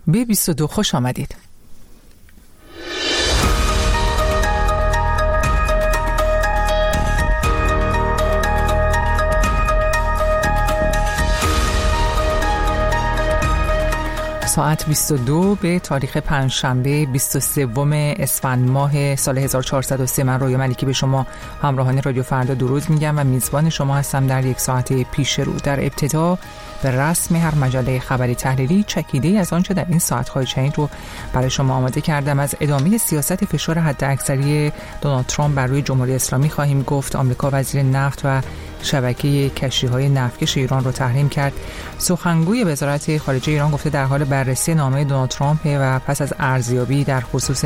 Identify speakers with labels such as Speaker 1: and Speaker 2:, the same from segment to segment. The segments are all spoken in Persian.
Speaker 1: به 22 خوش آمدید. ساعت 22 به تاریخ پنجشنبه 23 اسفند ماه سال 1403. من رویا ملکی به شما همراهان رادیو فردا درود میگم و میزبان شما هستم در یک ساعت پیش رو. در ابتدا به رسم هر مجله خبری تحلیلی چکیده‌ای از آنچه در این ساعت‌های چند رو برای شما آماده کردم. از ادامه سیاست فشار حداکثری دونالد ترامپ بر روی جمهوری اسلامی خواهیم گفت. آمریکا وزیر نفت و شبکه کشتی‌های نفتکش ایران رو تحریم کرد. سخنگوی وزارت خارجه ایران گفته در حال بررسی نامه دونالد ترامپ و پس از ارزیابی در خصوص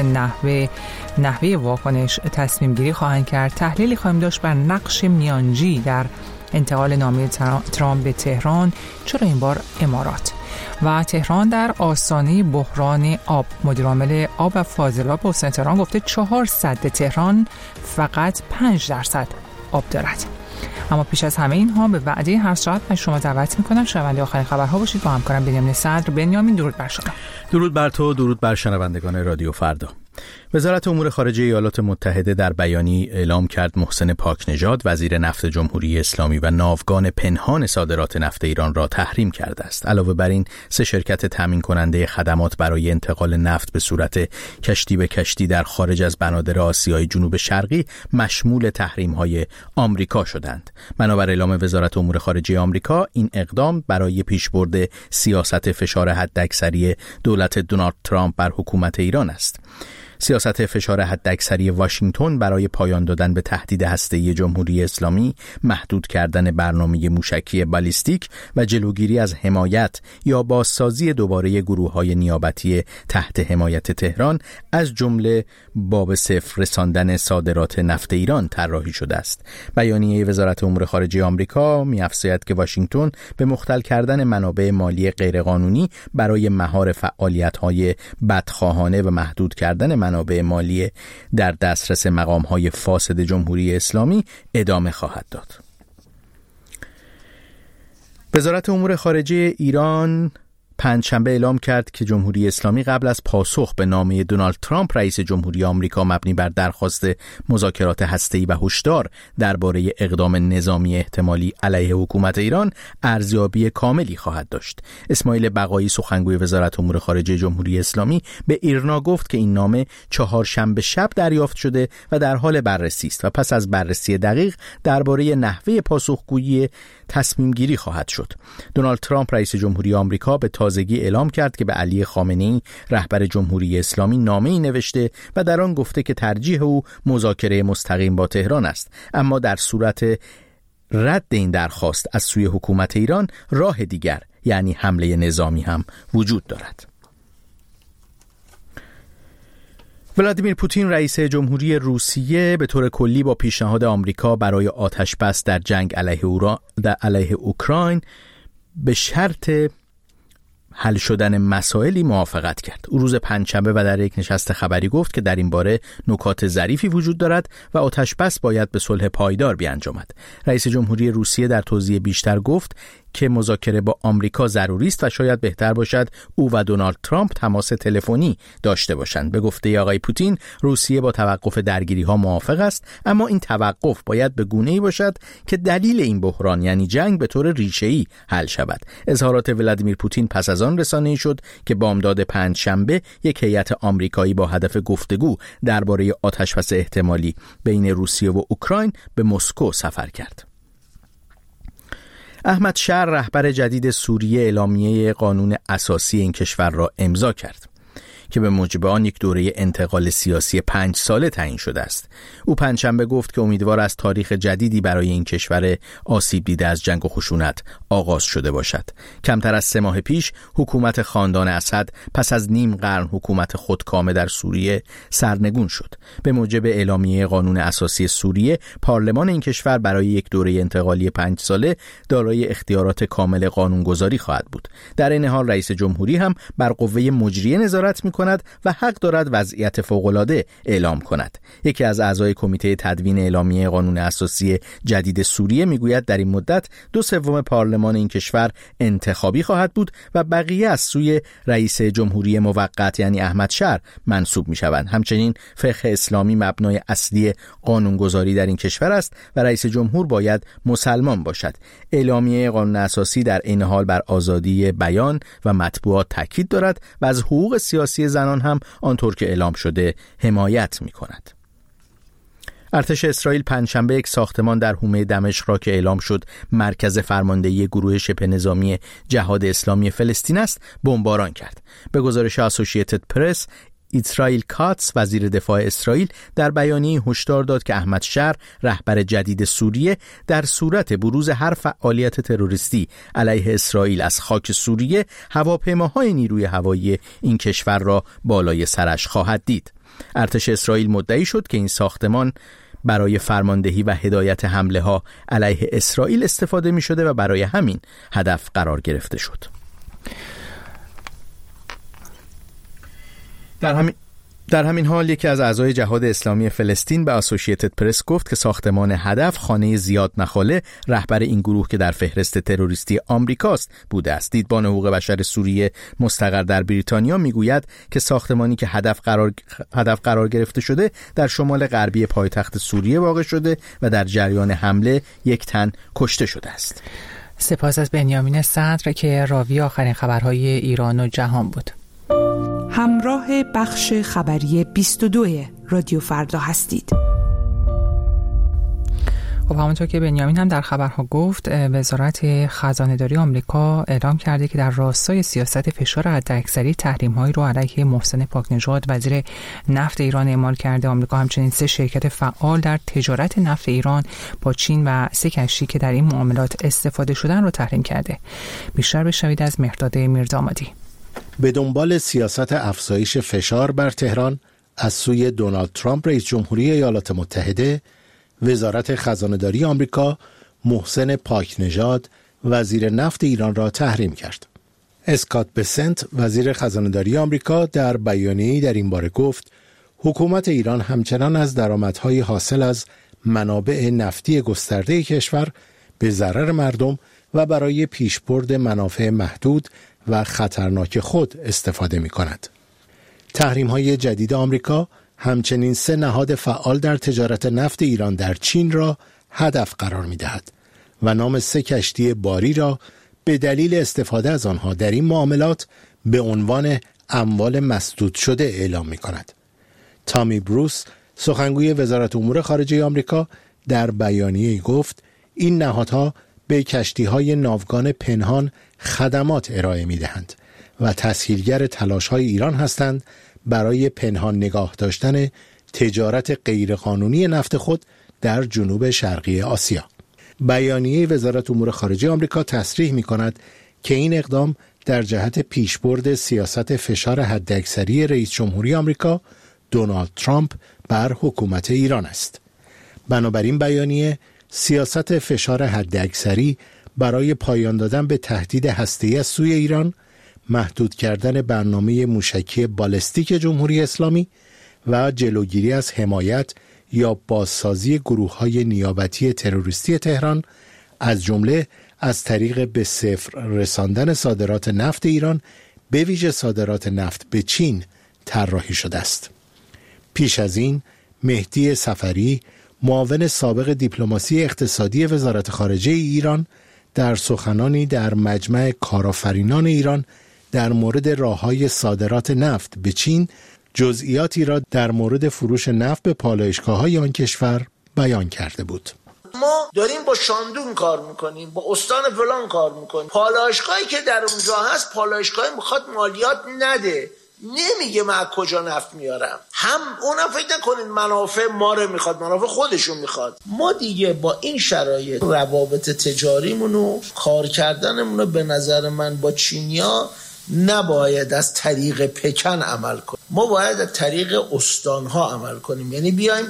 Speaker 1: نحوه واکنش تصمیم گیری خواهند کرد. تحلیلی خواهیم داشت بر نقش میانجی در انتقال نامه ترامپ به تهران، چرا این بار امارات. و تهران در آستانه بحران آب. مدیرعامل آب و فاضلاب استان تهران گفته 4 سد تهران فقط 5% آب دارد. اما پیش از همه اینها به وعده هر ساعت من شما دعوت میکنم شنونده آخرین خبرها باشید با همکارم بنیامین صدر. بنیامین درود بر شما.
Speaker 2: درود بر تو، درود بر شنوندگان رادیو فردا. وزارت امور خارجه ایالات متحده در بیانیه‌ای اعلام کرد محسن پاکنژاد وزیر نفت جمهوری اسلامی و ناوگان پنهان صادرات نفت ایران را تحریم کرده است. علاوه بر این 3 شرکت تامین کننده خدمات برای انتقال نفت به صورت کشتی به کشتی در خارج از بنادر آسیای جنوب شرقی مشمول تحریم‌های آمریکا شدند. بنابر اعلام وزارت امور خارجه آمریکا این اقدام برای پیشبرد سیاست فشار حداکثری دولت دونالد ترامپ بر حکومت ایران است. سیاست فشار حداکثری واشنگتن برای پایان دادن به تهدید هسته‌ای جمهوری اسلامی، محدود کردن برنامه موشکی بالیستیک و جلوگیری از حمایت یا بازسازی دوباره گروه‌های نیابتی تحت حمایت تهران از جمله باب صفر رساندن صادرات نفت ایران طراحی شده است. بیانیه وزارت امور خارجه آمریکا می‌افزاید که واشنگتن به مختل کردن منابع مالی غیرقانونی برای مهار فعالیت‌های بدخواهانه و محدود کردن منابع مالی در دسترس مقام‌های فاسد جمهوری اسلامی ادامه خواهد داد. وزارت امور خارجه ایران پنجشنبه اعلام کرد که جمهوری اسلامی قبل از پاسخ به نامه دونالد ترامپ رئیس جمهوری آمریکا مبنی بر درخواست مذاکرات هسته‌ای و هشدار درباره اقدام نظامی احتمالی علیه حکومت ایران ارزیابی کاملی خواهد داشت. اسماعیل بقایی سخنگوی وزارت امور خارجه جمهوری اسلامی به ایرنا گفت که این نامه چهارشنبه شب دریافت شده و در حال بررسی است و پس از بررسی دقیق درباره نحوه پاسخگویی تصمیم گیری خواهد شد. دونالد ترامپ رئیس جمهوری آمریکا به تازگی اعلام کرد که به علی خامنه‌ای رهبر جمهوری اسلامی نامه‌ای نوشته و در آن گفته که ترجیح او مذاکره مستقیم با تهران است، اما در صورت رد این درخواست از سوی حکومت ایران راه دیگر یعنی حمله نظامی هم وجود دارد. ولادیمیر پوتین رئیس جمهوری روسیه به طور کلی با پیشنهاد آمریکا برای آتش‌بس در جنگ علیه اوکراین به شرط حل شدن مسائلی موافقت کرد. او روز پنجشنبه و در یک نشست خبری گفت که در این باره نکات ظریفی وجود دارد و آتش‌بس باید به صلح پایدار بیانجامد. رئیس جمهوری روسیه در توضیح بیشتر گفت که مذاکره با آمریکا ضروری است و شاید بهتر باشد او و دونالد ترامپ تماس تلفنی داشته باشند. به گفته آقای پوتین روسیه با توقف درگیری‌ها موافق است، اما این توقف باید به گونه‌ای باشد که دلیل این بحران یعنی جنگ به طور ریشه‌ای حل شود. اظهارات ولادیمیر پوتین پس از آن رسانه‌ای شد که بامداد پنجشنبه یک هیئت آمریکایی با هدف گفتگو درباره آتش‌بس احتمالی بین روسیه و اوکراین به مسکو سفر کرد. احمد شهر رهبر جدید سوریه اعلامیه قانون اساسی این کشور را امضا کرد که به موجب آن یک دوره انتقال سیاسی 5 ساله تعیین شده است. او پنجشنبه گفت که امیدوار است تاریخ جدیدی برای این کشور آسیب دیده از جنگ و خشونت آغاز شده باشد. کمتر از 3 ماه پیش حکومت خاندان اسد پس از نیم قرن حکومت خودکامه در سوریه سرنگون شد. به موجب اعلامیه قانون اساسی سوریه پارلمان این کشور برای یک دوره انتقالی 5 ساله دارای اختیارات کامل قانونگذاری خواهد بود. در این حال رئیس جمهوری هم بر قوه مجریه نظارت می‌کند کند و حق دارد وضعیت فوق‌العاده اعلام کند. یکی از اعضای کمیته تدوین اعلامیه قانون اساسی جدید سوریه میگوید در این مدت 2/3 پارلمان این کشور انتخابی خواهد بود و بقیه از سوی رئیس جمهوری موقت یعنی احمد شر منصوب میشوند. همچنین فقه اسلامی مبنای اصلی قانونگذاری در این کشور است و رئیس جمهور باید مسلمان باشد. اعلامیه قانون اساسی در این حال بر آزادی بیان و مطبوعات تاکید دارد و از حقوق سیاسی زنان هم آنطور که اعلام شده حمایت می‌کند. ارتش اسرائیل پنجشنبه یک ساختمان در حومه دمشق را که اعلام شد مرکز فرماندهی گروه شبه نظامی جهاد اسلامی فلسطین است بمباران کرد. به گزارش اسوسییتد پرس، اسرائیل کاتس وزیر دفاع اسرائیل در بیانیه هشدار داد که احمد شر رهبر جدید سوریه در صورت بروز هر فعالیت تروریستی علیه اسرائیل از خاک سوریه هواپیماهای نیروی هوایی این کشور را بالای سرش خواهد دید. ارتش اسرائیل مدعی شد که این ساختمان برای فرماندهی و هدایت حمله ها علیه اسرائیل استفاده می شده و برای همین هدف قرار گرفته شد. در همین حال یکی از اعضای جهاد اسلامی فلسطین به اسوسییتد پرس گفت که ساختمان هدف خانه زیاد نخاله رهبر این گروه که در فهرست تروریستی آمریکاست بوده است. دیدبان حقوق بشر سوریه مستقر در بریتانیا میگوید که ساختمانی که هدف قرار گرفته شده در شمال غربی پایتخت سوریه واقع شده و در جریان حمله یک تن کشته شده است.
Speaker 1: سپاس از بنیامین صدر که راوی آخرین خبرهای ایران و جهان بود.
Speaker 3: همراه بخش خبری 22 رادیو فردا هستید.
Speaker 1: خب همونطور که بنیامین هم در خبرها گفت، وزارت خزانه‌داری آمریکا اعلام کرده که در راستای سیاست فشار حداکثری تحریم‌هایی رو علیه محسن پاکنژاد وزیر نفت ایران اعمال کرده. آمریکا همچنین 3 شرکت فعال در تجارت نفت ایران با چین و 3 کشتی که در این معاملات استفاده شدن رو تحریم کرده. بیشتر بشنوید از مهرداد میرزامادی.
Speaker 4: به دنبال سیاست افزایش فشار بر تهران از سوی دونالد ترامپ رئیس جمهوری ایالات متحده، وزارت خزانه‌داری آمریکا محسن پاکنژاد وزیر نفت ایران را تحریم کرد. اسکات بسنت وزیر خزانه‌داری آمریکا در بیانیه‌ای در این باره گفت حکومت ایران همچنان از درآمدهای حاصل از منابع نفتی گسترده کشور به ضرر مردم و برای پیشبرد منافع محدود و خطرناک خود استفاده می کند. تحریم های جدید آمریکا همچنین 3 نهاد فعال در تجارت نفت ایران در چین را هدف قرار می دهد و نام 3 کشتی باری را به دلیل استفاده از آنها در این معاملات به عنوان اموال مسدود شده اعلام می کند. تامی بروس سخنگوی وزارت امور خارجه آمریکا در بیانیه‌ای گفت این نهادها به کشتی‌های ناوگان پنهان خدمات ارائه می‌دهند و تسهیلگر تلاش‌های ایران هستند برای پنهان نگاه داشتن تجارت غیرقانونی نفت خود در جنوب شرقی آسیا. بیانیه وزارت امور خارجه آمریکا تصریح می‌کند که این اقدام در جهت پیشبرد سیاست فشار حداکثری رئیس جمهوری آمریکا دونالد ترامپ بر حکومت ایران است. بنابراین بیانیه سیاست فشار حداکثری برای پایان دادن به تهدید هسته‌ای از سوی ایران، محدود کردن برنامه موشکی بالستیک جمهوری اسلامی و جلوگیری از حمایت یا بازسازی گروه‌های نیابتی تروریستی تهران از جمله از طریق به صفر رساندن صادرات نفت ایران به ویژه صادرات نفت به چین طراحی شده است. پیش از این مهدی صفری معاون سابق دیپلماسی اقتصادی وزارت خارجه ایران در سخنانی در مجمع کارآفرینان ایران در مورد راه‌های صادرات نفت به چین جزئیاتی را در مورد فروش نفت به پالایشگاه‌های آن کشور بیان کرده بود.
Speaker 5: ما داریم با شاندون کار میکنیم، با استان فلان کار میکنیم. پالایشگاهی که در اونجا هست پالایشگاهی میخواد مالیات نده، نمیگه من کجا نفت میارم. هم اونم فکر نکنین منافع ما رو میخواد، منافع خودشون میخواد. ما دیگه با این شرایط روابط تجاریمونو کار کردنمونو به نظر من با چینیا نباید از طریق پکن عمل کنیم، ما باید از طریق استانها عمل کنیم. یعنی بیایم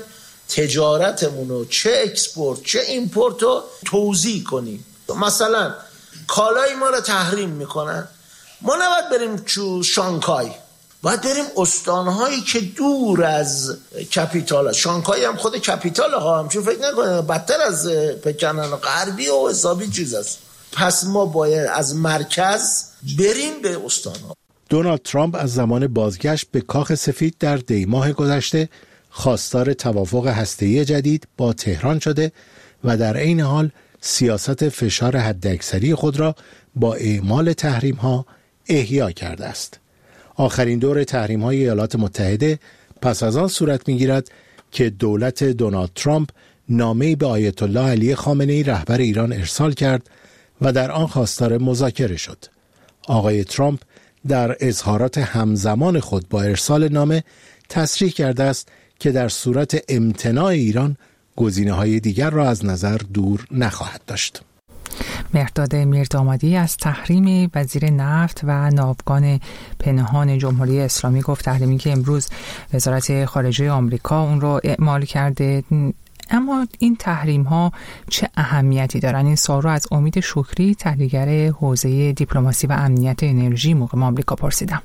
Speaker 5: تجارتمونو چه اکسپورت چه ایمپورت رو توزیع کنیم. مثلا کالای ما رو تحریم میکنن، ما نباید بریم تو شانگهای، باید بریم استانهایی که دور از کپیتال هست. شانگهای هم خود کپیتال ها، همچون فکر نکنه بدتر از پکن غربی و حسابی چیز است. پس ما باید از مرکز بریم به استانها.
Speaker 4: دونالد ترامپ از زمان بازگشت به کاخ سفید در دی ماه گذشته خواستار توافق هسته‌ای جدید با تهران شده و در عین حال سیاست فشار حداکثری خود را با اعمال تحریم‌ها احیا کرده است. آخرین دور تحریم‌های ایالات متحده پس از آن صورت می‌گیرد که دولت دونالد ترامپ نامه‌ای به آیت الله علی خامنه‌ای رهبر ایران ارسال کرد و در آن خواستار مذاکره شد. آقای ترامپ در اظهارات همزمان خود با ارسال نامه تصریح کرده است که در صورت امتناع ایران گزینه‌های دیگر را از نظر دور نخواهد داشت.
Speaker 1: مهرداد میردامادی از تحریم وزیر نفت و ناوگان پنهان جمهوری اسلامی گفت، تحریمی که امروز وزارت خارجه آمریکا اون رو اعمال کرده. اما این تحریم ها چه اهمیتی دارن؟ این سوال رو از امید شکری، تحلیلگر حوزه دیپلماسی و امنیت انرژی مقیم آمریکا پرسیدم.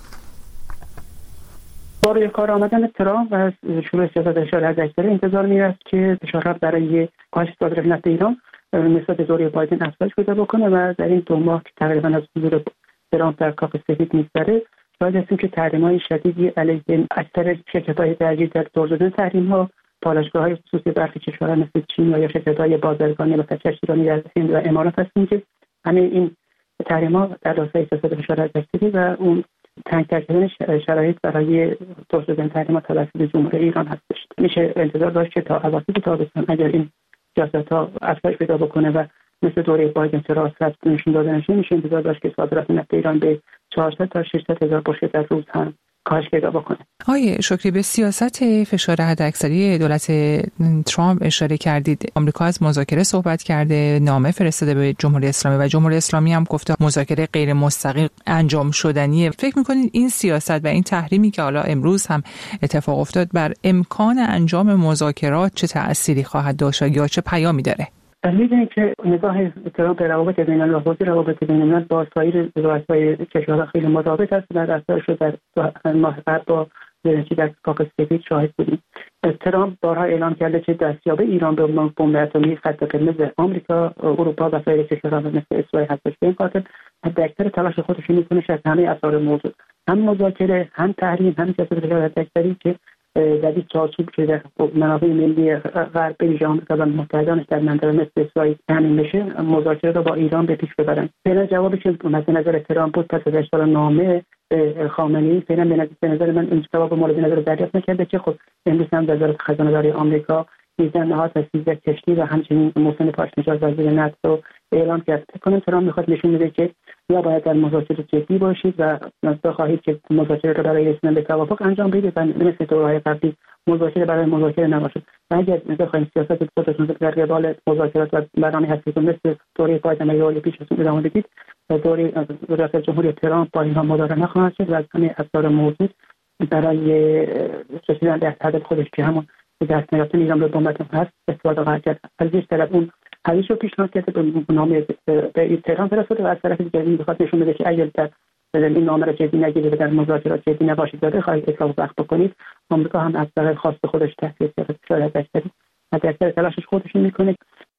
Speaker 6: برای کار آمدن ترامپ و شروع سیاست فشار حداکثری انتظار می‌رفت که فشارات برای کاهش صادرات نفت ایران نسبت به دوره بایدن افزایش پیدا بکنه و در این 2 ماه که تقریبا از حضور ترامپ در کاخ سفید می‌گذره، شاید هستیم که تحریم‌های شدیدی علیه اکثر شرکت‌های درگیر در دور دادن تحریم‌ها، پالایشگاه‌های خصوصی برخی کشورها مثل چین یا شرکت‌های بازرگانی و کشتیرانی در هند و امارات هستند که همه این تحریم‌ها در راستای سیاست فشار حداکثری و اون تنگ کردن شرایط برای دور دادن تحریم‌ها توسط جمهوری ایران هستش. میشه انتظار داشت که تا اواسط تابستان اگر این سیاست‌ها افزایش پیدا بکنه و مثل دوره بایدن سراست نشون داده نشه، میشه انتظار داشت که صادرات نفت ایران به 400 تا 600 هزار بشکه در روز هم کاهش پیدا بکنه.
Speaker 1: آقای شکری، به سیاست فشار حداکثری دولت ترامپ اشاره کردید. آمریکا از مذاکره صحبت کرده، نامه فرستاده به جمهوری اسلامی و جمهوری اسلامی هم گفته مذاکره غیر مستقیم انجام شدنیه. فکر می‌کنید این سیاست و این تحریمی که حالا امروز هم اتفاق افتاد بر امکان انجام مذاکرات چه تأثیری خواهد داشت یا چه پیامی داره؟
Speaker 6: می‌دونید که نگاه ترامپ به روابط بین‌المللی و روابط بین‌المللی با سایر رؤسای کشورها خیلی متفاوت است. در رفتارش در ماه قبل با زلنسکی در کاخ سفید شاهد بودیم. ترامپ بارها اعلام کرده که دستیابی ایران به بمب اتمی خط قرمز آمریکا، اروپا و سایر کشورها مثل اسرائیل هستش. به این خاطر حداکثر تلاش خودش می‌کنه از همه اثار موجود، هم مذاکره، هم تحریم، هم سیاست فشار حداکثری که در این چارچوب که در منابع ملی غرب به ویژه آمریکا و متحدانش در منطقه مثل اسرائیل تامین بشه، مذاکره رو با ایران به پیش ببرن. فعلا جوابی که مد نظر ترامپ بود پس از ارسال نامه خامنه‌ای، فعلا به نظر من این جواب مورد نظر دریافت نکرده که خب امروز هم وزارت خزانه‌داری آمریکا میزان نهاد و 13 کشتی و همچنین محسن پاکنژاد وزیر نفت رو اعلام کرد. فکر کنم ترامپ میخواد نشون بده که یا باید در مذاکره جدی باشید و بخواهید که مذاکره رو برای رسیدن به توافق انجام بدید و مثل دوره‌های قبلی مذاکره برای مذاکره نباشد. و اگر بخواید سیاست خودتون در قبال مذاکرات و برنامه هستیتون مثل دوره بایدن یا پیش از اون ادامه بدید، دوره ریاست جمهوری ترامپ با اینها مدارا نخواهد شد و از همه اثار موجود برای رسیدن به هدف خودش که همون دست نیافتن ایران به بمب اتمی هست استفاده خواهد کرد. از یک طرف اون حدیث رو پیشنهاد کرده به نامه به تهران فرستاده و از طرف دیگه میخواد نشون بده که اگر در این نامه را جدی نگیرید و در مذاکرات جدی نباشید داده خواهید اطلاق وقت بکنید. آمریکا هم از طرف خواست خودش تحت فشار حداکثری حداکثر تلاشش خودش میکنه.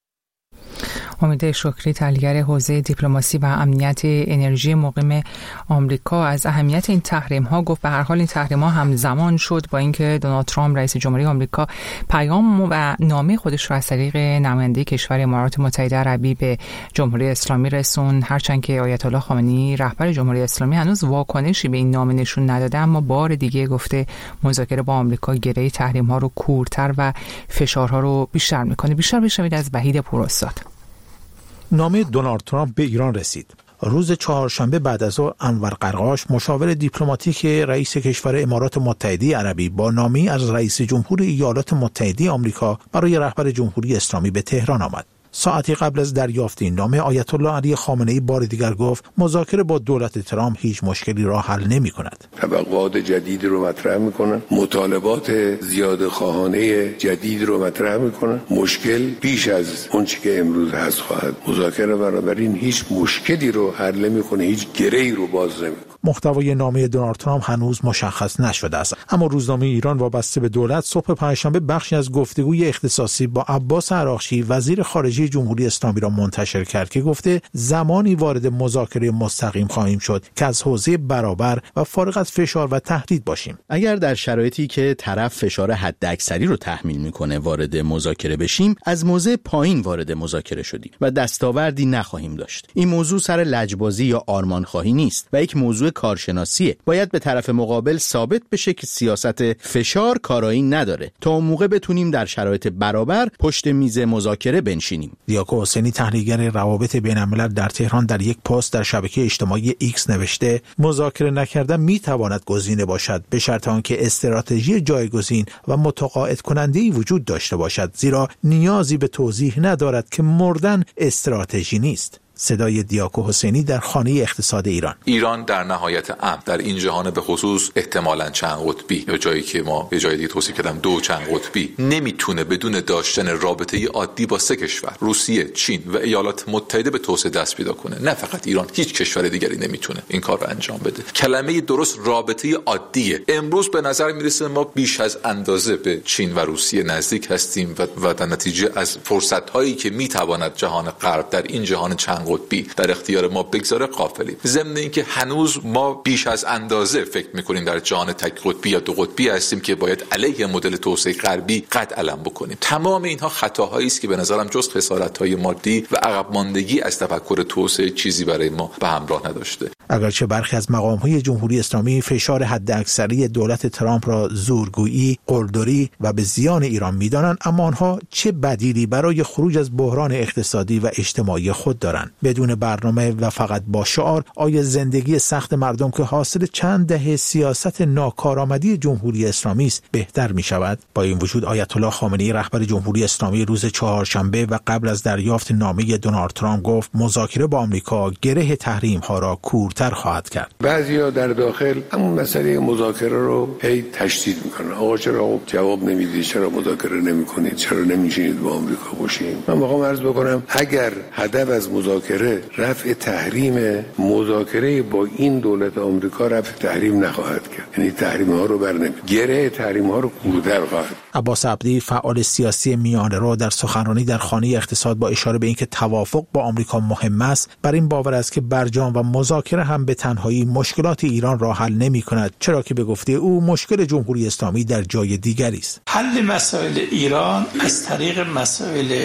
Speaker 1: امید شکری، تحلیلگر حوزه دیپلماسی و امنیت انرژی مقیم آمریکا، از اهمیت این تحریم ها گفت. به هر حال این تحریم ها همزمان شد با اینکه دونالد ترامپ رئیس جمهوری آمریکا پیام و نامه خودش را از طریق نماینده کشور امارات متحده عربی به جمهوری اسلامی رسون. هرچند که آیت الله خامنه‌ای رهبر جمهوری اسلامی هنوز واکنشی به این نامه نشون نداده، اما بار دیگه گفته مذاکره با آمریکا گره تحریم ها رو کورتر و فشارها رو بیشتر میکنه. بیشتر بشنوید از وحید پوراستاد.
Speaker 7: نامه دونالد ترامپ به ایران رسید. روز چهارشنبه بعد از ظهر انور قرقاش، مشاور دیپلماتیک رئیس کشور امارات متحده عربی، با نامه‌ای از رئیس جمهور ایالات متحده آمریکا برای رهبر جمهوری اسلامی به تهران آمد. ساعتی قبل از دریافت این نامه آیت الله علی خامنه‌ای بار دیگر گفت مذاکره با دولت ترامپ هیچ مشکلی را حل نمی‌کند.
Speaker 8: توقعات جدید رو مطرح می‌کنن، مطالبات زیاده خواهانه جدید رو مطرح می‌کنن. مشکل بیش از اون چیزی که امروز هست خواهد. مذاکره بنابراین هیچ مشکلی رو حل نمی‌کنه، هیچ گره‌ای رو باز نمی‌کنه.
Speaker 7: محتوای نامه دونالد ترامپ هنوز مشخص نشده است، اما روزنامه ایران وابسته به دولت صبح پنجشنبه بخشی از گفتگوی اختصاصی با عباس عراقچی وزیر خارجه جمهوری اسلامی را منتشر کرد که گفته زمانی وارد مذاکره مستقیم خواهیم شد که از حوزه برابر و فارغ از فشار و تهدید باشیم.
Speaker 2: اگر در شرایطی که طرف فشار حداکثری رو تحمیل میکنه وارد مذاکره بشیم، از موضع پایین وارد مذاکره شدیم و دستاوردی نخواهیم داشت. این موضوع سر لجبازی یا آرمانخواهی نیست و یک موضوع کارشناسیه. باید به طرف مقابل ثابت بشه که سیاست فشار کارایی نداره تا اون موقع بتونیم در شرایط برابر پشت میز مذاکره بنشینیم.
Speaker 7: دیاکو حسینی تحلیلگر روابط بین‌الملل در تهران در یک پست در شبکه اجتماعی ایکس نوشته مذاکره نکردن میتواند گزینه باشد به شرط آنکه استراتژی جایگزین و متقاعد کننده‌ای وجود داشته باشد، زیرا نیازی به توضیح ندارد که مردن استراتژی نیست. صدای دیاکو حسینی در خانه اقتصاد
Speaker 9: ایران در نهایت امر در این جهان به خصوص احتمالاً چند قطبی یا جایی که ما به جای دیگه توصیف کردم دو چند قطبی نمیتونه بدون داشتن رابطه عادی با سه کشور روسیه، چین و ایالات متحده به توسعه دست پیدا کنه. نه فقط ایران، هیچ کشور دیگری نمیتونه این کار رو انجام بده. کلمه درست رابطه عادیه. امروز به نظر میرسه ما بیش از اندازه به چین و روسیه نزدیک هستیم و در نتیجه از فرصت‌هایی که میتواند جهان غرب در این جهان چند قطبی در اختیار ما بگذاره غافلیم. ضمن اینکه هنوز ما بیش از اندازه فکر میکنیم در جهان تک قطبی یا دو قطبی هستیم که باید علیه مدل توسعه غربی قد علم بکنیم. تمام اینها خطاهایی است که به نظرم جز خسارت‌های مادی و عقب ماندگی از تفکر توسعه چیزی برای ما به همراه نداشته.
Speaker 7: اگرچه برخی از مقام‌های جمهوری اسلامی فشار حداکثری دولت ترامپ را زورگویی، قلدری و به زیان ایران می‌دانند، اما آنها چه بدیلی برای خروج از بحران اقتصادی و اجتماعی خود دارند؟ بدون برنامه و فقط با شعار، آیا زندگی سخت مردم که حاصل چند دهه سیاست ناکارآمدی جمهوری اسلامی است بهتر می شود؟ با این وجود آیت الله خامنه‌ای رهبر جمهوری اسلامی روز چهارشنبه و قبل از دریافت نامه دونالد ترامپ گفت مذاکره با آمریکا گره تحریم ها را کورتر خواهد کرد.
Speaker 8: بعضیا در داخل همون مسئله مذاکره رو هی تشدید میکنن. آقا چرا جواب نمیدید؟ چرا مذاکره نمیکنید؟ چرا نمیشینید با آمریکا باشیم؟ من میخوام عرض بکنم اگر هدف از مذاکره رفع تحریم، مذاکره با این دولت آمریکا رفع تحریم نخواهد کرد. یعنی تحریم ها رو برنمی، گره تحریم ها رو کورتر خواهد.
Speaker 7: عباس عبدی فعال سیاسی میانه‌رو در سخنرانی در خانه اقتصاد با اشاره به اینکه توافق با آمریکا مهم است، بر این باور است که برجام و مذاکره هم به تنهایی مشکلات ایران را حل نمی‌کند، چرا که به گفته او مشکل جمهوری اسلامی در جای دیگری است.
Speaker 10: حل مسائل ایران از طریق مسائل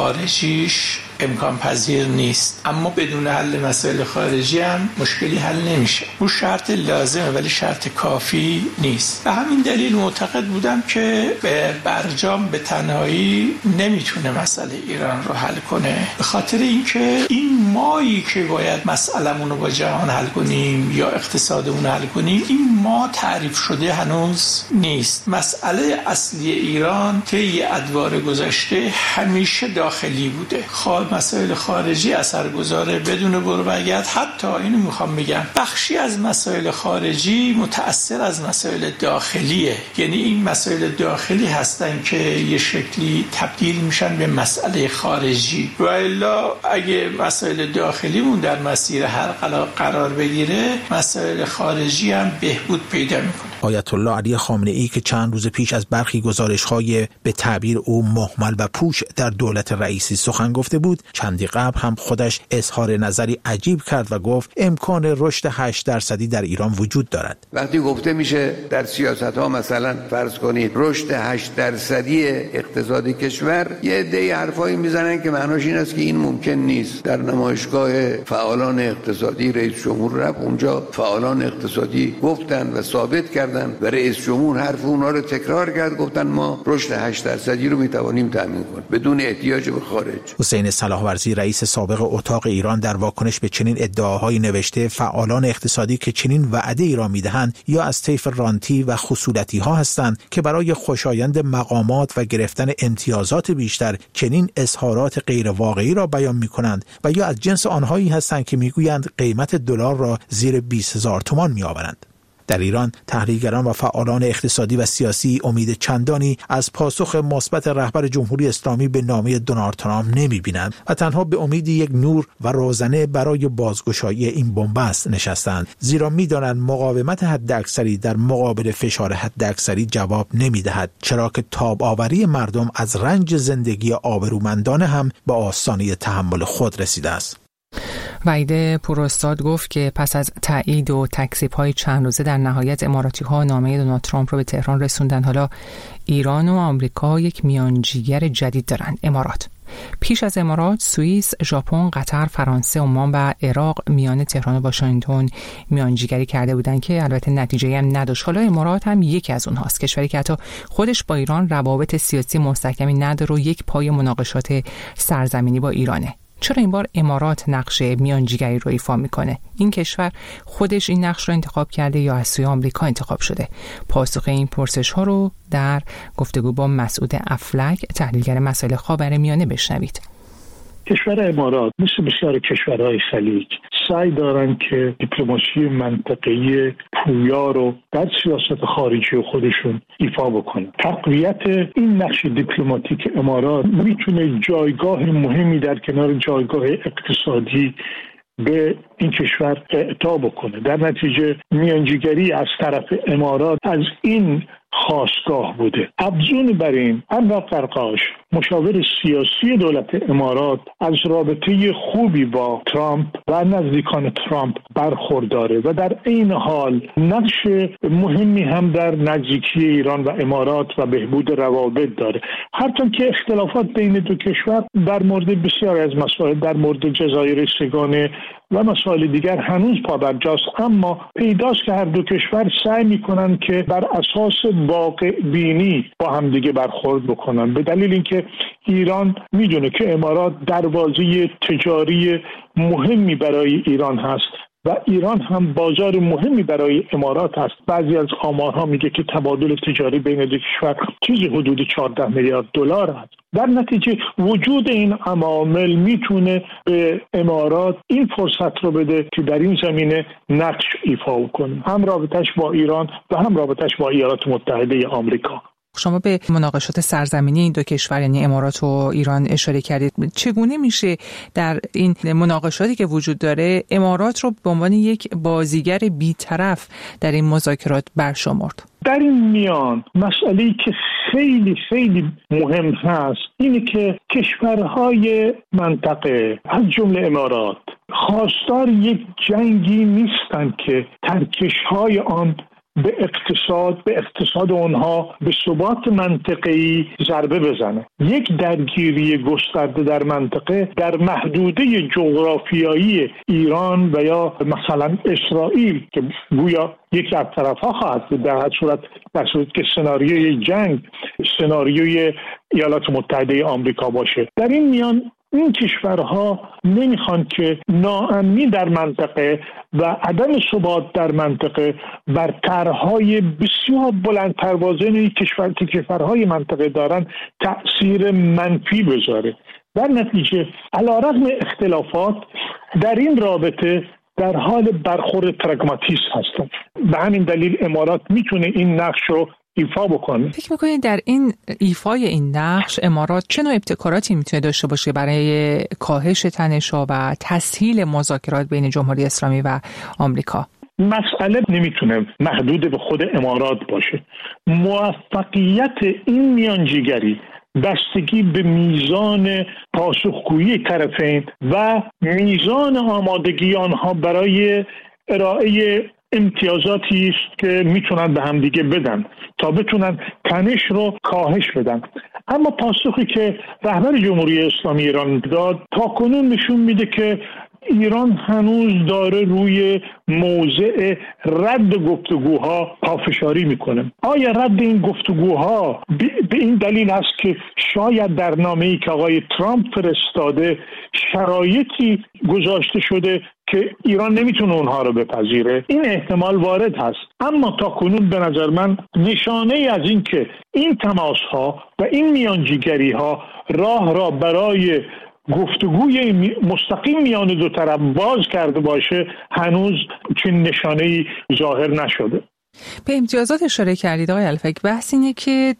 Speaker 10: خارجیش امکان پذیر نیست، اما بدون حل مسائل خارجی هم مشکلی حل نمیشه. اون شرط لازمه ولی شرط کافی نیست. به همین دلیل معتقد بودم که برجام به تنهایی نمیتونه مسئله ایران رو حل کنه، به خاطر اینکه این مایی که باید مسئله‌مون رو با جهان حل کنیم یا اقتصادمون حل کنیم، این ما تعریف شده هنوز نیست. مسئله اصلی ایران طی ادوار گذشته همیشه داخلی بوده. مسائل خارجی اثرگذاره بدون بربرگرد. حتی اینو میخوام بگم بخشی از مسائل خارجی متأثر از مسائل داخلیه، یعنی این مسائل داخلی هستن که یه شکلی تبدیل میشن به مسئله خارجی، و الا اگه مسائل داخلیمون در مسیر حل قرار بگیره، مسائل خارجی هم بهبود پیدا میکنه.
Speaker 7: آیت الله علی خامنه‌ای که چند روز پیش از برخی گزارش‌های به تعبیر او مهمل و پوچ در دولت رئیسی سخن گفته بود، چندی قبل هم خودش اظهار نظری عجیب کرد و گفت امکان رشد 8% در ایران وجود دارد.
Speaker 8: وقتی گفته میشه در سیاست‌ها مثلا فرض کنید رشد 8% اقتصادی کشور، یه عده حرفایی میزنن که معناش این است که این ممکن نیست. در نمایشگاه فعالان اقتصادی رئیس جمهور رفت اونجا، فعالان اقتصادی گفتن و ثابت کردن و رئیس جمهور حرف اونها رو تکرار کرد، گفتن ما رشد 8% رو میتوانیم تامین کنیم بدون احتیاج به خارج.
Speaker 7: حسین کلاهورزی رئیس سابق اتاق ایران در واکنش به چنین ادعاهایی نوشته فعالان اقتصادی که چنین وعده ای را میدهند یا از طیف رانتی و خصولتی ها هستند که برای خوشایند مقامات و گرفتن امتیازات بیشتر چنین اظهارات غیر واقعی را بیان میکنند و یا از جنس آنهایی هستند که میگویند قیمت دلار را زیر 20,000 تومان میآورند. در ایران تحلیلگران و فعالان اقتصادی و سیاسی امید چندانی از پاسخ مثبت رهبر جمهوری اسلامی به نامه دونالد ترامپ نمی‌بینند و تنها به امید یک نور و روزنه برای بازگشایی این بن‌بست نشستند، زیرا می‌دانند مقاومت حداکثری در مقابل فشار حداکثری جواب نمی‌دهد، چرا که تاب آوری مردم از رنج زندگی آبرومندانه هم به آستانه تحمل خود رسیده است.
Speaker 1: وحید پوراستاد گفت که پس از تایید و تکذیب‌های چند روزه در نهایت اماراتی‌ها نامه دونالد ترامپ رو به تهران رسوندن. حالا ایران و آمریکا یک میانجیگر جدید دارن، امارات. پیش از امارات، سوئیس، ژاپن، قطر، فرانسه، عمان و عراق میان تهران و واشنگتن میانجیگری کرده بودند که البته نتیجه‌ای هم نداشت. حالا امارات هم یکی از اونهاست، کشوری که حتی خودش با ایران روابط سیاسی مستحکمی نداره و یک پای مناقشات سرزمینی با ایرانه. چرا این بار امارات نقش میانجیگری رو ایفا میکنه؟ این کشور خودش این نقش رو انتخاب کرده یا از سوی آمریکا انتخاب شده؟ پاسخ این پرسش ها رو در گفتگو با مسعود افلک، تحلیلگر مسائل خاورمیانه بشنوید.
Speaker 11: کشور امارات مثل بسیار کشورهای خلیج سعی دارن که دیپلماسی منطقه‌ای پویا رو در سیاست خارجی خودشون ایفا بکنن. تقویت این نقش دیپلماتیک امارات میتونه جایگاه مهمی در کنار جایگاه اقتصادی به این کشور اعطا بکنه. در نتیجه میانجیگری از طرف امارات از این خاستگاه بوده. افزون بر این، انور قرقاش، مشاور سیاسی دولت امارات، از رابطه خوبی با ترامپ و نزدیکان ترامپ برخورداره و در این حال نقش مهمی هم در نزدیکی ایران و امارات و بهبود روابط داره. هرچند که اختلافات بین دو کشور در مورد بسیاری از مسائل، در مورد جزایر سگانه و مسائل دیگر هنوز پابرجاست، اما پیداست که هر دو کشور سعی میکنن که بر اساس واقع بینی با هم دیگه برخورد بکنن، به دلیل اینکه ایران میدونه که امارات دروازه تجاری مهمی برای ایران هست و ایران هم بازار مهمی برای امارات هست. بعضی از آمارها میگه که تبادل تجاری بین دو کشور چیزی حدود 14 میلیارد دلار هست. در نتیجه وجود این عوامل میتونه به امارات این فرصت رو بده که در این زمینه نقش ایفا کنه، هم رابطش با ایران و هم رابطش با ایالات متحده آمریکا.
Speaker 1: شما به مناقشات سرزمینی این دو کشور یعنی امارات و ایران اشاره کردید. چگونه میشه در این مناقشاتی که وجود داره امارات رو به عنوان یک بازیگر بی‌طرف در این مذاکرات برشمرد؟
Speaker 11: در این میان مسئله‌ای که خیلی خیلی مهم هست اینه که کشورهای منطقه از جمله امارات خواستار یک جنگی نیستن که ترکش‌های آن به اقتصاد اونها، به ثبات منطقه‌ای ضربه بزنه. یک درگیری گسترده در منطقه در محدوده جغرافیایی ایران و یا مثلا اسرائیل که گویا یکی از طرف‌ها خواهد بود در صورت که سناریوی جنگ سناریوی ایالات متحده آمریکا باشه. در این میان این کشورها نمیخوان که ناامنی در منطقه و عدم ثبات در منطقه بر طرح‌های بسیار بلند پروازانه کشورهای منطقه دارن تأثیر منفی بذاره. در نتیجه علیرغم اختلافات در این رابطه در حال برخورد پراگماتیسم هستن. به همین دلیل امارات میتونه این نقش رو ایفا بکنه.
Speaker 1: فکر میکنید در این ایفای این نقش امارات چه نوع ابتکاراتی میتونه داشته باشه برای کاهش تنش‌ها و تسهیل مذاکرات بین جمهوری اسلامی و آمریکا؟
Speaker 11: مسئله نمیتونه محدود به خود امارات باشه. موفقیت این میانجیگری بستگی به میزان پاسخگویی طرفین و میزان آمادگی آنها برای ارائه امتیازاتی است که میتونن به هم دیگه بدن تا بتونن تنش رو کاهش بدن. اما پاسخی که رهبر جمهوری اسلامی ایران داد تاکنون نشون میده که ایران هنوز داره روی موضع رد گفتگوها پافشاری میکنه. آیا رد این گفتگوها به این دلیل هست که شاید در نامه‌ای که آقای ترامپ فرستاده شرایطی گذاشته شده که ایران نمیتونه اونها رو بپذیره؟ این احتمال وارد هست، اما تا کنون به نظر من نشانه ای از این که این تماس ها و این میانجیگری ها راه را برای گفتگوی مستقیم میان دو طرف باز کرده باشه هنوز چنین نشانه‌ای ظاهر نشده.
Speaker 1: به امتیازات اشاره کردید آقای الفک. بحث اینه که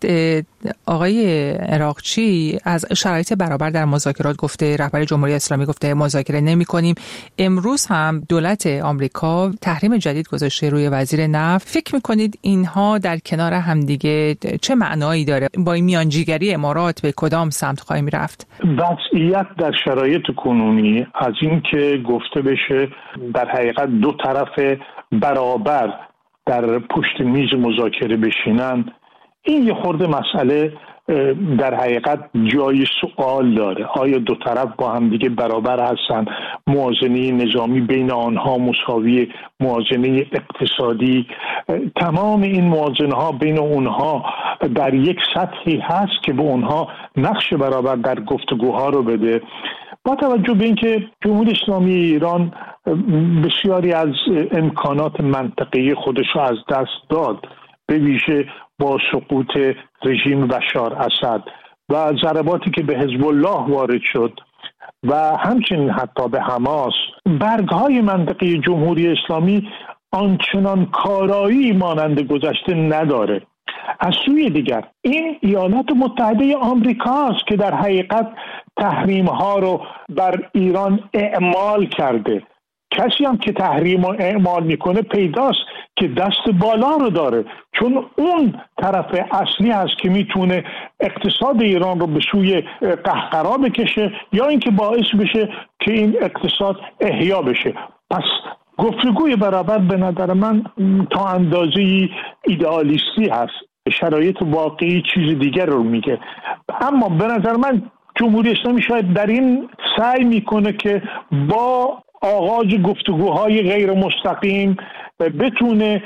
Speaker 1: آقای عراقچی از شرایط برابر در مذاکرات گفته، رهبر جمهوری اسلامی گفته مذاکره نمی‌کنیم. امروز هم دولت آمریکا تحریم جدید گذاشته روی وزیر نفت. فکر می‌کنید اینها در کنار همدیگه چه معنایی داره؟ با این میانجیگری امارات به کدام سمت خواهیم رفت؟
Speaker 11: وضعیت در شرایط کنونی از این که گفته بشه در حقیقت دو طرف برابر در پشت میز مذاکره بشینن، این یه خورده مسئله در حقیقت جای سوال داره. آیا دو طرف با هم دیگه برابر هستن؟ موازنه نظامی بین آنها مساوی موازنه اقتصادی؟ تمام این موازنه ها بین اونها در یک سطحی هست که به اونها نقش برابر در گفتگوها رو بده؟ با توجه به اینکه جمهوری اسلامی ایران بسیاری از امکانات منطقی خودش را از دست داد، به ویژه با سقوط رژیم بشار اسد و ضرباتی که به حزب الله وارد شد و همچنین حتی به حماس، برگ‌های منطقی جمهوری اسلامی آنچنان کارایی مانند گذشته نداره. از سوی دیگر این ایالات متحده آمریکا است که در حقیقت تحریم ها رو بر ایران اعمال کرده. کسی هم که تحریم رو اعمال میکنه پیداست که دست بالا رو داره، چون اون طرف اصلی هست که میتونه اقتصاد ایران رو به سوی قهقرا بکشه یا اینکه باعث بشه که این اقتصاد احیا بشه. پس گفتگوی برابر به نظر من تا اندازه‌ای ایدئالیستی هست. شرایط واقعی چیز دیگر رو میگه. اما به نظر من جمهوری اسلامی شاید در این سعی میکنه که با آغاز گفتگوهای غیر مستقیم بتونه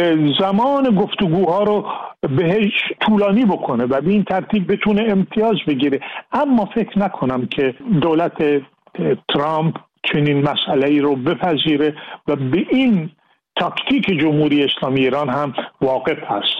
Speaker 11: زمان گفتگوها رو بهش طولانی بکنه و به این ترتیب بتونه امتیاز بگیره. اما فکر نکنم که دولت ترامپ چنین مسئله‌ای رو بپذیره و به این تاکتیک جمهوری اسلامی ایران هم واقف هست.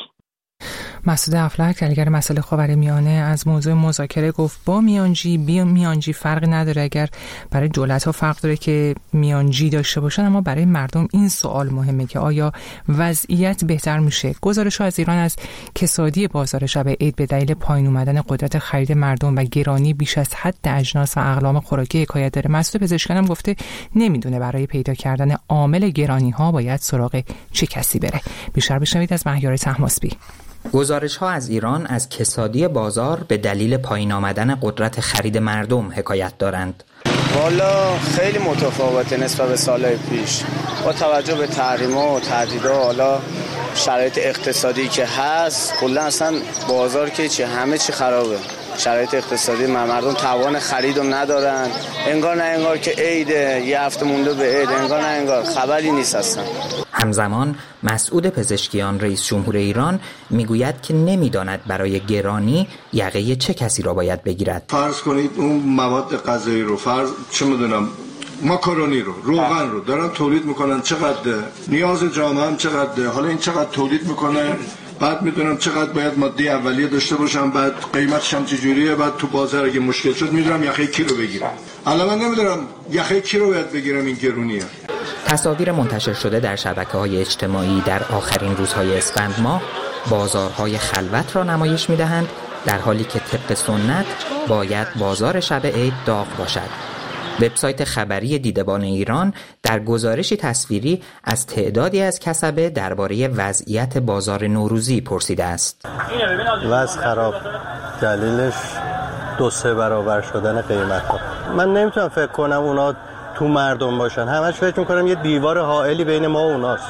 Speaker 1: مسعود افلاک، تحلیلگر مسائل خاورمیانه، از موضوع مذاکره گفت با میانجی فرق نداره. اگر برای دولت‌ها فرق داره که میانجی داشته باشن، اما برای مردم این سوال مهمه که آیا وضعیت بهتر میشه. گزارش‌ها از ایران از کسادی بازار شب عید به دلیل پایین اومدن قدرت خرید مردم و گرانی بیش از حد اجناس و اقلام خوراکی حکایت داره. مسعود پزشکیان هم گفته نمیدونه برای پیدا کردن عامل گرانی‌ها باید سراغ چه کسی بره. بیشتر بشنوید از مهیار طهماسبی.
Speaker 12: گزارش‌ها از ایران از کسادی بازار به دلیل پایین آمدن قدرت خرید مردم حکایت دارند.
Speaker 13: والا خیلی متفاوته نسبت به سالهای پیش با توجه به تحریم‌ها و تهدیدها. حالا شرایط اقتصادی که هست کلا اصلا بازار که چی همه چی خرابه. شرایط اقتصادی مردم توان خرید رو ندارن. انگار نه انگار که عیده، یه هفته مونده به عید، انگار نه انگار خبری نیست اصلا.
Speaker 12: همزمان مسعود پزشکیان رئیس جمهور ایران میگوید که نمیداند برای گرانی یقه چه کسی را باید بگیرد.
Speaker 14: فرض کنید اون مواد غذایی رو، فرض چه میدونم ماکارونی رو، روغن رو دارن تولید میکنن، چقدر نیاز جامعه هم چقدر، حالا این چقدر تولید میکنه، بعد میدونم چقدر باید ماده اولیه داشته باشم، بعد قیمتش هم چجوریه، بعد تو بازار اگه مشکل شد میدونم یخه کی رو بگیرم. الان من نمیدونم یخه کی رو باید بگیرم، این گرونیه.
Speaker 12: تصاویر منتشر شده در شبکه‌های اجتماعی در آخرین روزهای اسفند ماه بازارهای خلوت را نمایش می‌دهند، در حالی که طبق سنت باید بازار شب عید داغ باشد. وبسایت خبری دیدبان ایران در گزارشی تصویری از تعدادی از کسبه درباره وضعیت بازار نوروزی پرسیده است.
Speaker 15: وضع خراب، دلیلش 2-3 برابر شدن قیمت‌ها. من نمیتونم فکر کنم اونا تو مردم باشن، همش فکر میکنم یه دیوار حائلی بین ما و اوناست.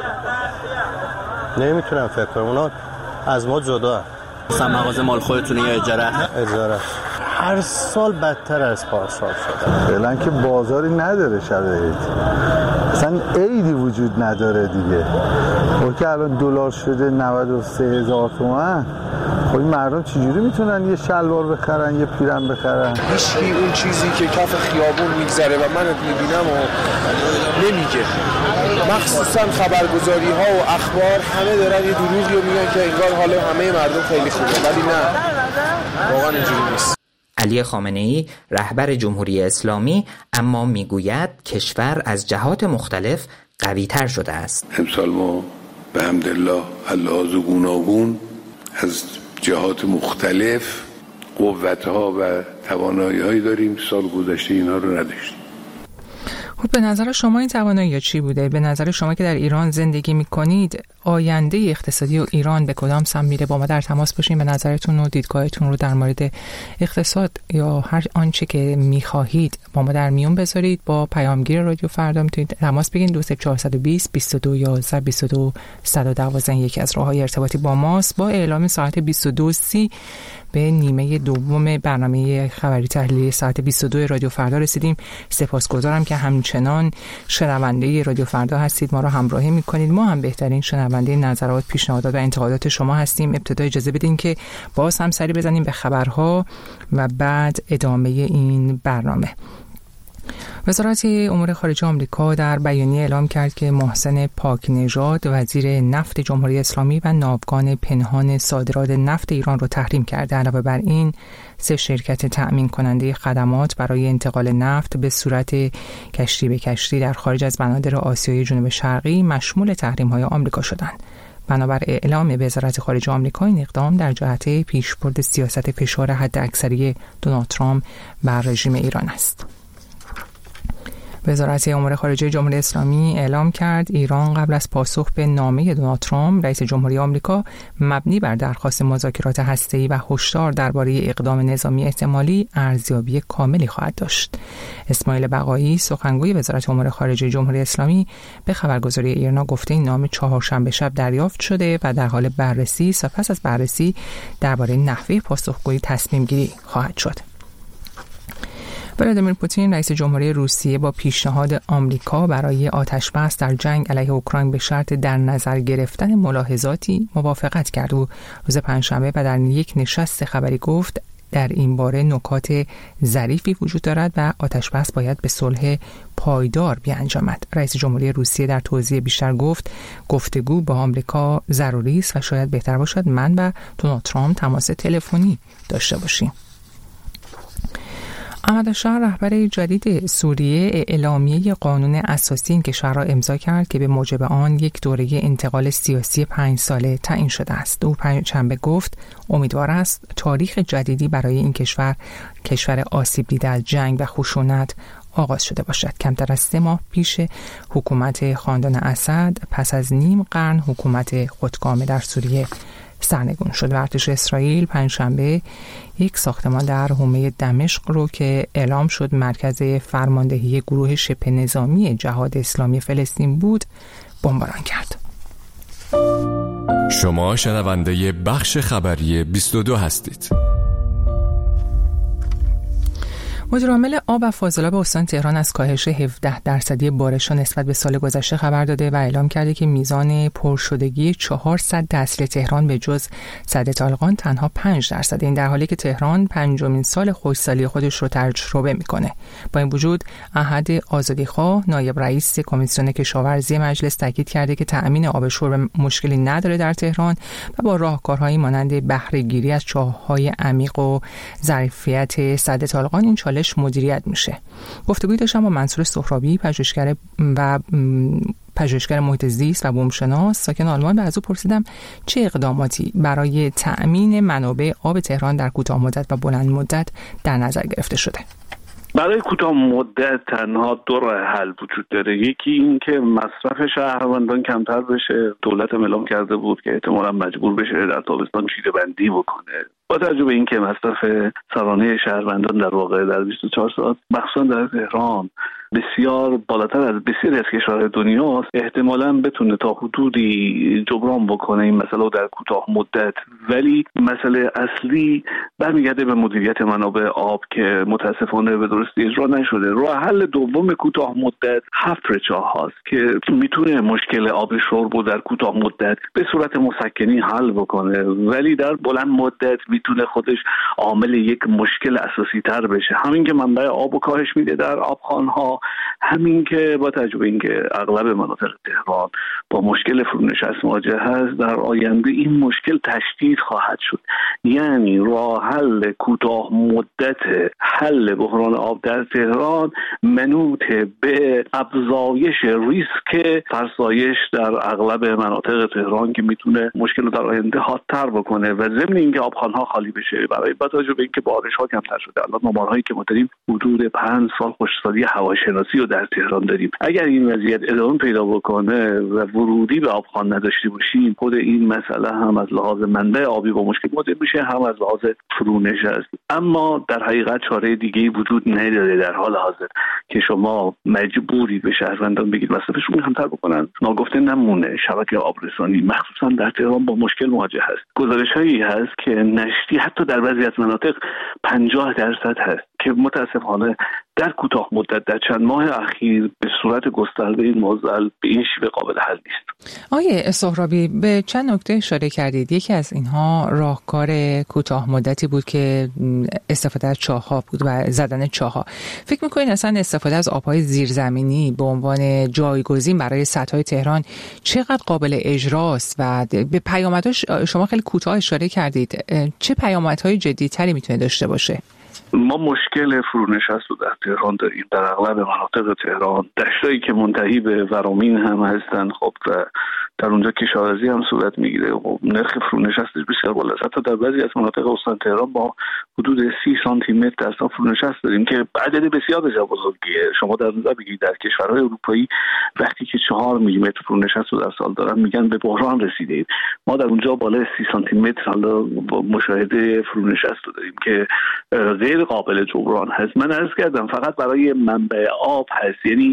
Speaker 15: نمیتونم فکر کنم اونا از ما جدا.
Speaker 16: مثلا مغازه مال خودتونه یا اجاره؟
Speaker 15: اجاره. هر سال بدتر از پارسال شده.
Speaker 16: فعلا که بازاری نداره شرایط، اصلا عیدی وجود نداره دیگه. و که الان دلار شده 93,000 تومان، خب این مردم چجوری میتونن یه شلوار بخرن، یه پیرن بخرن؟
Speaker 17: هیچکی اون چیزی که کف خیابون میگذره و من میبینم و نمیگه. مخصوصا خبرگزاری ها و اخبار همه دارن یه دروغی رو میگن که انگار حال همه مردم خیلی خوبه، ولی نه، واقعا اینجوری نیست.
Speaker 12: علی خامنه‌ای رهبر جمهوری اسلامی اما میگوید کشور از جهات مختلف قوی‌تر شده است.
Speaker 8: امسال ما به حمدالله اللحاظ گوناگون از جهات مختلف قوت‌ها و توانایی‌هایی داریم، سال گذشته اینا رو نداشتیم.
Speaker 1: خب به نظر شما این توانایی چی بوده؟ به نظر شما که در ایران زندگی می‌کنید آینده اقتصادی و ایران به کدام سمت میره؟ با ما در تماس باشین، به نظرتون و دیدگاهتون رو در مورد اقتصاد یا هر آنچه که می‌خواهید با ما در میون بذارید. با پیامگیر رادیو فردا میتونید تماس بگیرید 20420 22 11 22 112 یکی از راه‌های ارتباطی با ماست. با اعلام ساعت 22:30 به نیمه دوم برنامه خبری تحلیلی ساعت 22 رادیو فردا رسیدیم. سپاسگزارم که همچنان شنونده رادیو فردا هستید، ما رو همراهی میکنید. ما هم بهترین شنونده نظرات، پیشنهادات و انتقادات شما هستیم. ابتدا اجازه بدین که باز هم سری بزنیم به خبرها و بعد ادامه این برنامه. وزارت امور خارجه آمریکا در بیانیه اعلام کرد که محسن پاکنژاد وزیر نفت جمهوری اسلامی و ناوگان پنهان صادرات نفت ایران را تحریم کرده. علاوه بر این 3 شرکت تأمین کننده خدمات برای انتقال نفت به صورت کشتی به کشتی در خارج از بنادر آسیای جنوب شرقی مشمول تحریم‌های آمریکا شدند. بنابر اعلام وزارت خارجه آمریکا این اقدام در جهت پیشبرد سیاست فشار حداکثری دونالد ترامپ بر رژیم ایران است. وزارت امور خارجه جمهوری اسلامی اعلام کرد ایران قبل از پاسخ به نامه دونالد ترامپ رئیس جمهوری آمریکا مبنی بر درخواست مذاکرات هسته‌ای و هشدار درباره اقدام نظامی احتمالی ارزیابی کاملی خواهد داشت. اسماعیل بقایی سخنگوی وزارت امور خارجه جمهوری اسلامی به خبرگزاری ایرنا گفته این نامه چهارشنبه شب دریافت شده و در حال بررسی است و پس از بررسی درباره نحوه پاسخگویی تصمیم گیری خواهد شد. ولادیمیر پوتین رئیس جمهوری روسیه با پیشنهاد آمریکا برای آتش‌بس در جنگ علیه اوکراین به شرط در نظر گرفتن ملاحظاتی موافقت کرد. او روز پنجشنبه و در یک نشست خبری گفت در این باره نکات ظریفی وجود دارد و آتش‌بس باید به صلح پایدار بیانجامد. رئیس جمهوری روسیه در توضیح بیشتر گفت گفتگو با آمریکا ضروری است و شاید بهتر باشد من و دونالد ترامپ تماس تلفنی داشته باشیم. احمد شاه رهبر جدید سوریه اعلامیه قانون اساسی این کشور را امضا کرد که به موجب آن یک دوره انتقال سیاسی 5 ساله تعیین شده است. او پنجشنبه گفت امیدوار است تاریخ جدیدی برای این کشور آسیب دیده از جنگ و خشونت آغاز شده باشد. کمتر از 3 ماه پیش حکومت خاندان اسد پس از نیم قرن حکومت خودکامه در سوریه سرنگون شد. ارتش اسرائیل پنجشنبه یک ساختمان در حومه دمشق رو که اعلام شد مرکز فرماندهی گروه شبه نظامی جهاد اسلامی فلسطین بود بمباران کرد.
Speaker 18: شما شنونده بخش خبری 22 هستید.
Speaker 1: مدیر عامل آب و فاضلاب استان تهران از کاهش 17% بارش‌ها نسبت به سال گذشته خبر داده و اعلام کرده که میزان پرشدگی 400 دستل تهران به جز سد طالقان تنها 5%. این در حالی که تهران 5مین سال خشکسالی خودش رو تجربه میکنه. با این وجود احد آزادیخواه نایب رئیس کمیسیون کشاورزی مجلس تاکید کرده که تأمین آب شرب مشکلی نداره در تهران و با راهکارهایی مانند بهره‌گیری از چاه‌های عمیق و ظرفیت سد طالقان این چالش مدیریت میشه. گفتگوی داشتم با منصور سهرابی پژوهشگر محیط زیست و بومشناس ساکن آلمان و از او پرسیدم چه اقداماتی برای تأمین منابع آب تهران در کوتاه مدت و بلند مدت در نظر گرفته شده.
Speaker 11: برای کوتاه مدت تنها 2 راه حل وجود داره. یکی این که مصرف شهروندان کمتر بشه. دولت اعلام کرده بود که احتمالاً مجبور بشه در تابستان شیره بندی بکنه. با توجه به اینکه مصرف سالانه شهروندان در واقع در 24 ساعت مخصوصا در تهران
Speaker 19: بسیار بالاتر از بسیاری از کشورهای دنیا است، احتمالاً بتونه تا حدودی جبران بکنه این مسئله در کوتاه مدت. ولی مسئله اصلی برمیگرده به مدیریت منابع آب که متاسفانه به درستی اجرا نشده. راه حل دوم کوتاه مدت حفر چاه‌هاست که میتونه مشکل آب شرب رو در کوتاه مدت به صورت مسکنی حل بکنه، ولی در بلند مدت میتونه خودش عامل یک مشکل اساسی تر بشه. همین که منبع آب و کاهش میده در آبخوان‌ها، همین که با توجه به اینکه اغلب مناطق تهران با مشکل فرونشست مواجه هست، در آینده این مشکل تشدید خواهد شد. یعنی راه حل کوتاه مدت حل بحران آب در تهران منوط به افزایش ریسک فرسایش در اغلب مناطق تهران که میتونه مشکل رو در آینده حادتر بکنه و ضمن اینکه آبخوان‌ها خالی بشه. برای با توجه به اینکه بارش‌ها کمتر شده، الان مامارهایی که ما داریم حدود 5 سال خشکسالی هواشناسی رو در تهران داریم. اگر این وضعیت ادامه پیدا بکنه و ورودی به آبخوان نداشته باشیم، خود این مسئله هم از لحاظ منبع آبی با مشکل مواجه میشه، هم از لحاظ فرونشست. اما در حقیقت چاره دیگه‌ای وجود نداره در حال حاضر که شما مجبورید به شهروندان بگید مصرفشون کمتر بکنن. ناگفته نمونه شبکه آبرسانی مخصوصا در تهران با مشکل مواجه هست. گزارش‌هایی هست که نشتی حتی در بعضی از مناطق 50% هست که متاسفانه در کوتاه مدت در چند ماه اخیر به صورت گسترده این معضل به این شیوه قابل حل نیست.
Speaker 1: آقای سهرابی به چند نکته اشاره کردید. یکی از اینها راهکار کوتاه مدتی بود که استفاده از چاه‌ها بود و زدن چاه‌ها. فکر می‌کنید اصلا استفاده از آب‌های زیرزمینی به عنوان جایگزین برای سدهای تهران چقدر قابل اجراست و به پیامدش شما خیلی کوتاه اشاره کردید، چه پیامدهای جدی‌تری میتونه داشته باشه؟
Speaker 19: ما مشکل فرونشست رو در تهران داریم. در اغلب مناطق تهران دشتایی که منتهی به ورامین هم هستن، خب در اونجا کشاورزی هم صورت میگیره. خب نرخ فرونشستش بسیار بالاست. حتی در بعضی از مناطق استان تهران با حدود 30 سانتی متر در سال فرونشست داریم که عدد بسیار بزرگیه. شما در نظر بگیرید در کشورهای اروپایی وقتی که 4 میلیمتر فرونشست رو در سال دارن میگن به بحران رسیده. ما در اونجا بالای 30 سانتی متر حالا با مشاهده فرونشست رو داریم که غیر قابل جبران هست. من عرض کردم فقط برای منبع آب هست، یعنی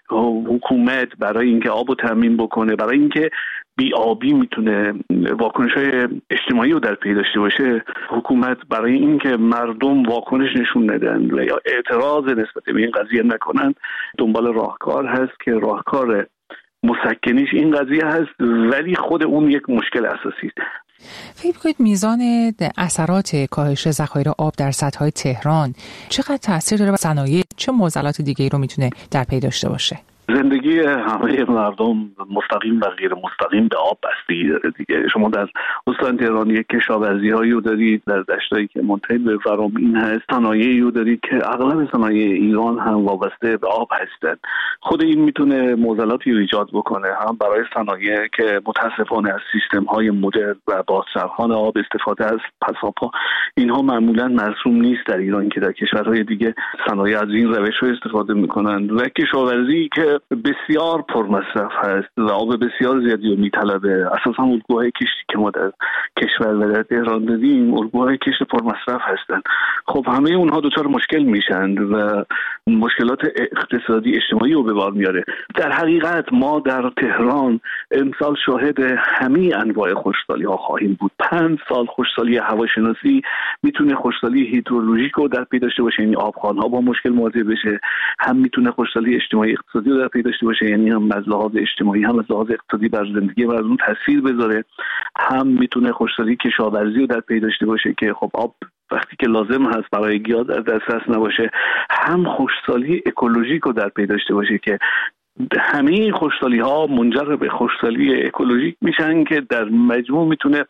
Speaker 19: حکومت برای اینکه آب رو تامین بکنه، برای اینکه بی‌آبی میتونه واکنش‌های اجتماعی رو در پی داشته باشه، حکومت برای اینکه مردم واکنش نشون ندن و یا اعتراض نسبت به این قضیه نکنن دنبال راهکار هست که راهکار مسکنیش این قضیه هست، ولی خود اون یک مشکل اساسی است.
Speaker 1: فکر کنید میزان اثرات کاهش ذخایر آب در سدهای تهران چقدر تاثیر داره و صنایع چه معضلات دیگه‌ای رو میتونه در پی داشته باشه؟
Speaker 19: زندگی همه مردم مستقیم و غیر مستقیم به آب بستگی داره دیگه. شما در استان تهران یک کشاورزی‌هایی رو دارید در دشتایی که منتهی به ورامین هست، صنایعی رو دارید که اغلب صنایع ایران هم وابسته به آب هستند. خود این میتونه معضلاتی رو ایجاد بکنه، هم برای صنایع که متاسفانه از سیستم‌های مدرن و با سرخوان آب استفاده از پساب‌ها اینها معمولاً مرسوم نیست در ایران که در کشورهای دیگه صنایع از این روش‌ها استفاده می‌کنند و کشاورزی که بسیار پرمصرف هست و آب بسیار زیادی رو میطلبه. اساسا الگوهای کشتی که ما در کشور و در تهران داریم الگوهای کشت پرمصرف هستند. خب همه اونها دچار مشکل میشن و مشکلات اقتصادی اجتماعی رو به بار میاره. در حقیقت ما در تهران امسال شاهد همه انواع خشکسالی ها خواهیم بود. 5 سال خشکسالی هواشناسی میتونه خشکسالی هیدرولوژیک رو در پی داشته باشه، یعنی آبخوان‌ها با مشکل مواجه بشه، هم میتونه خشکسالی اجتماعی اقتصادی رو در پی داشته باشه، یعنی هم از لحاظ اجتماعی هم از لحاظ اقتصادی بر زندگی مردم تاثیر بذاره، هم میتونه خشکسالی کشاورزی رو در پی داشته باشه که خب آب وقتی که لازم هست برای گیاه در دسترس نباشه، هم خشکسالی اکولوژیک رو در پی داشته باشه که همه این خشکسالی‌ها منجر به خشکسالی اکولوژیک میشن که در مجموع میتونه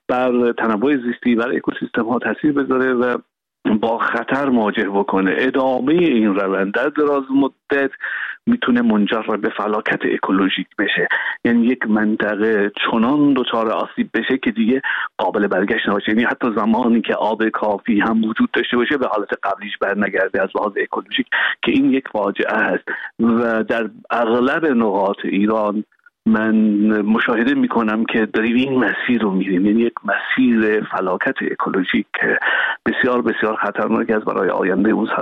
Speaker 19: بر تنوع زیستی بر اکوسیستم‌ها تاثیر بذاره و با خطر مواجه بکنه. ادامه این روند در دراز مدت میتونه منجر به فلاکت اکولوژیک بشه، یعنی یک منطقه چنان دچار آسیب بشه که دیگه قابل برگشت نباشه، یعنی حتی زمانی که آب کافی هم وجود داشته باشه به حالت قبلیش برنگرده از لحاظ اکولوژیک که این یک فاجعه هست و در اغلب نقاط ایران من مشاهده میکنم که داریم این مسیر رو میریم، یعنی یک مسیر فلاکت اکولوژیک که بسیار بسیار خطرناک است برای آینده اون سرزمین.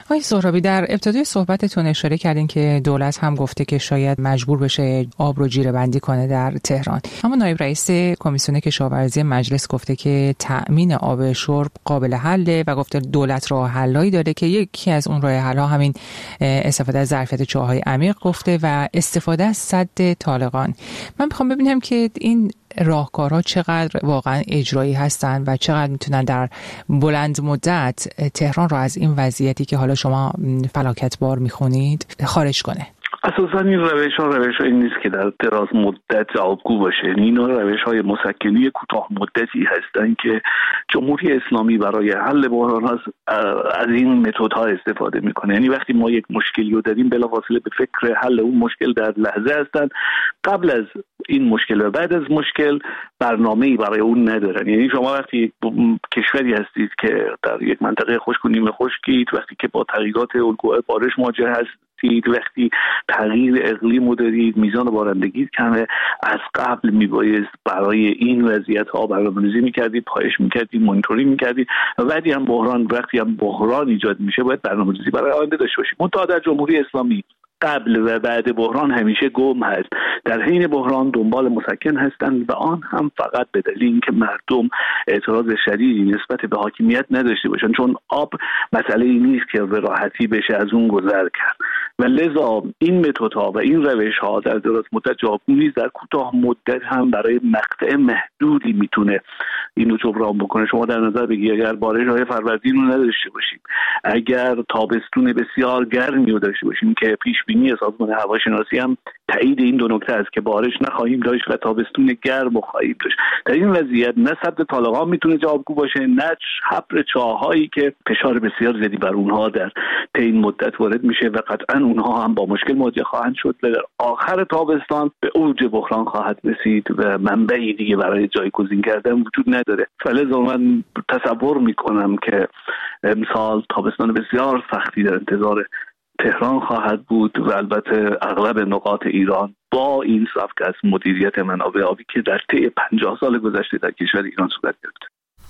Speaker 1: آقای سهرابی، در ابتدای صحبتتون اشاره کردین که دولت هم گفته که شاید مجبور بشه آب رو جیره بندی کنه در تهران، اما نایب رئیس کمیسیون کشاورزی مجلس گفته که تأمین آب شرب قابل حله و گفته دولت راه حلایی داره که یکی از اون راه حل‌ها همین استفاده از ظرفیت چاه‌های عمیق گفته و استفاده از سد طالقان. من میخوام ببینم که این راهکارها چقدر واقعا اجرایی هستن و چقدر میتونن در بلند مدت تهران را از این وضعیتی که حالا شما فلاکتبار میخونید خارج کنه.
Speaker 19: اساساً این روش‌های نیست که در دراز مدت جوابگو باشه. اینا روش‌های مسکنی کوتاه مدتی هستند که جمهوری اسلامی برای حل بحران از این متدها استفاده میکنه. یعنی وقتی ما یک مشکلی رو داریم بلافاصله به فکر حل اون مشکل در لحظه هستن، قبل از این مشکل و بعد از مشکل برنامه‌ای برای اون ندارن. یعنی شما وقتی کشوری هستید که در یک منطقه خشک و نیمه خشکید، وقتی که با تغییرات الگوهای بارش مواجه هستید، وقتی تغییر اقلیم رو دارید، میزان بارندگی کمه، از قبل میبایست برای این وضعیت ها برنامه‌ریزی میکردید، پایش میکردید، مانیتورینگ میکردید و بعدی هم وقتی هم بحران ایجاد میشه باید برنامه‌ریزی برای آینده داشته باشید. منتها در جمهوری اسلامی قبل و بعد بحران همیشه گم هست. در حین بحران دنبال مسکن هستند و آن هم فقط به دلیل اینکه مردم اعتراض شدیدی نسبت به حاکمیت نداشته باشن، چون آب مسئله ای نیست که به راحتی بشه از اون گذر کرد و لذا این متدها و این روش‌ها در دراز مدت جوابگو نیست. در کوتاه مدت هم برای مقطع محدودی میتونه اینو جبران بکنه. شما در نظر بگیرید اگر بارش‌های فروردین رو نداشته باشیم، اگر تابستون بسیار گرمی رو داشته باشیم که پیش بینی سازمان هواشناسی هم تایید این دو نکته است که بارش نخواهیم داشت و تابستون گرم خواهیم داشت، در این وضعیت نه سد طالقان میتونه جوابگو باشه، نه حفر چاهایی که فشار بسیار زیادی بر اونها در این مدت وارد میشه و قطعا اونها هم با مشکل مواجه خواهند شد و در آخر تابستان به اوج بحران خواهد رسید و منبعی دیگه برای جایگزین کردن وجود نداره. فلذا من تصور میکنم که امسال تابستان بسیار سختی در انتظار تهران خواهد بود و البته اغلب نقاط ایران با این سبک از مدیریت منابع آبی که در طی 50 سال گذشته در کشور ایران صورت گرفته.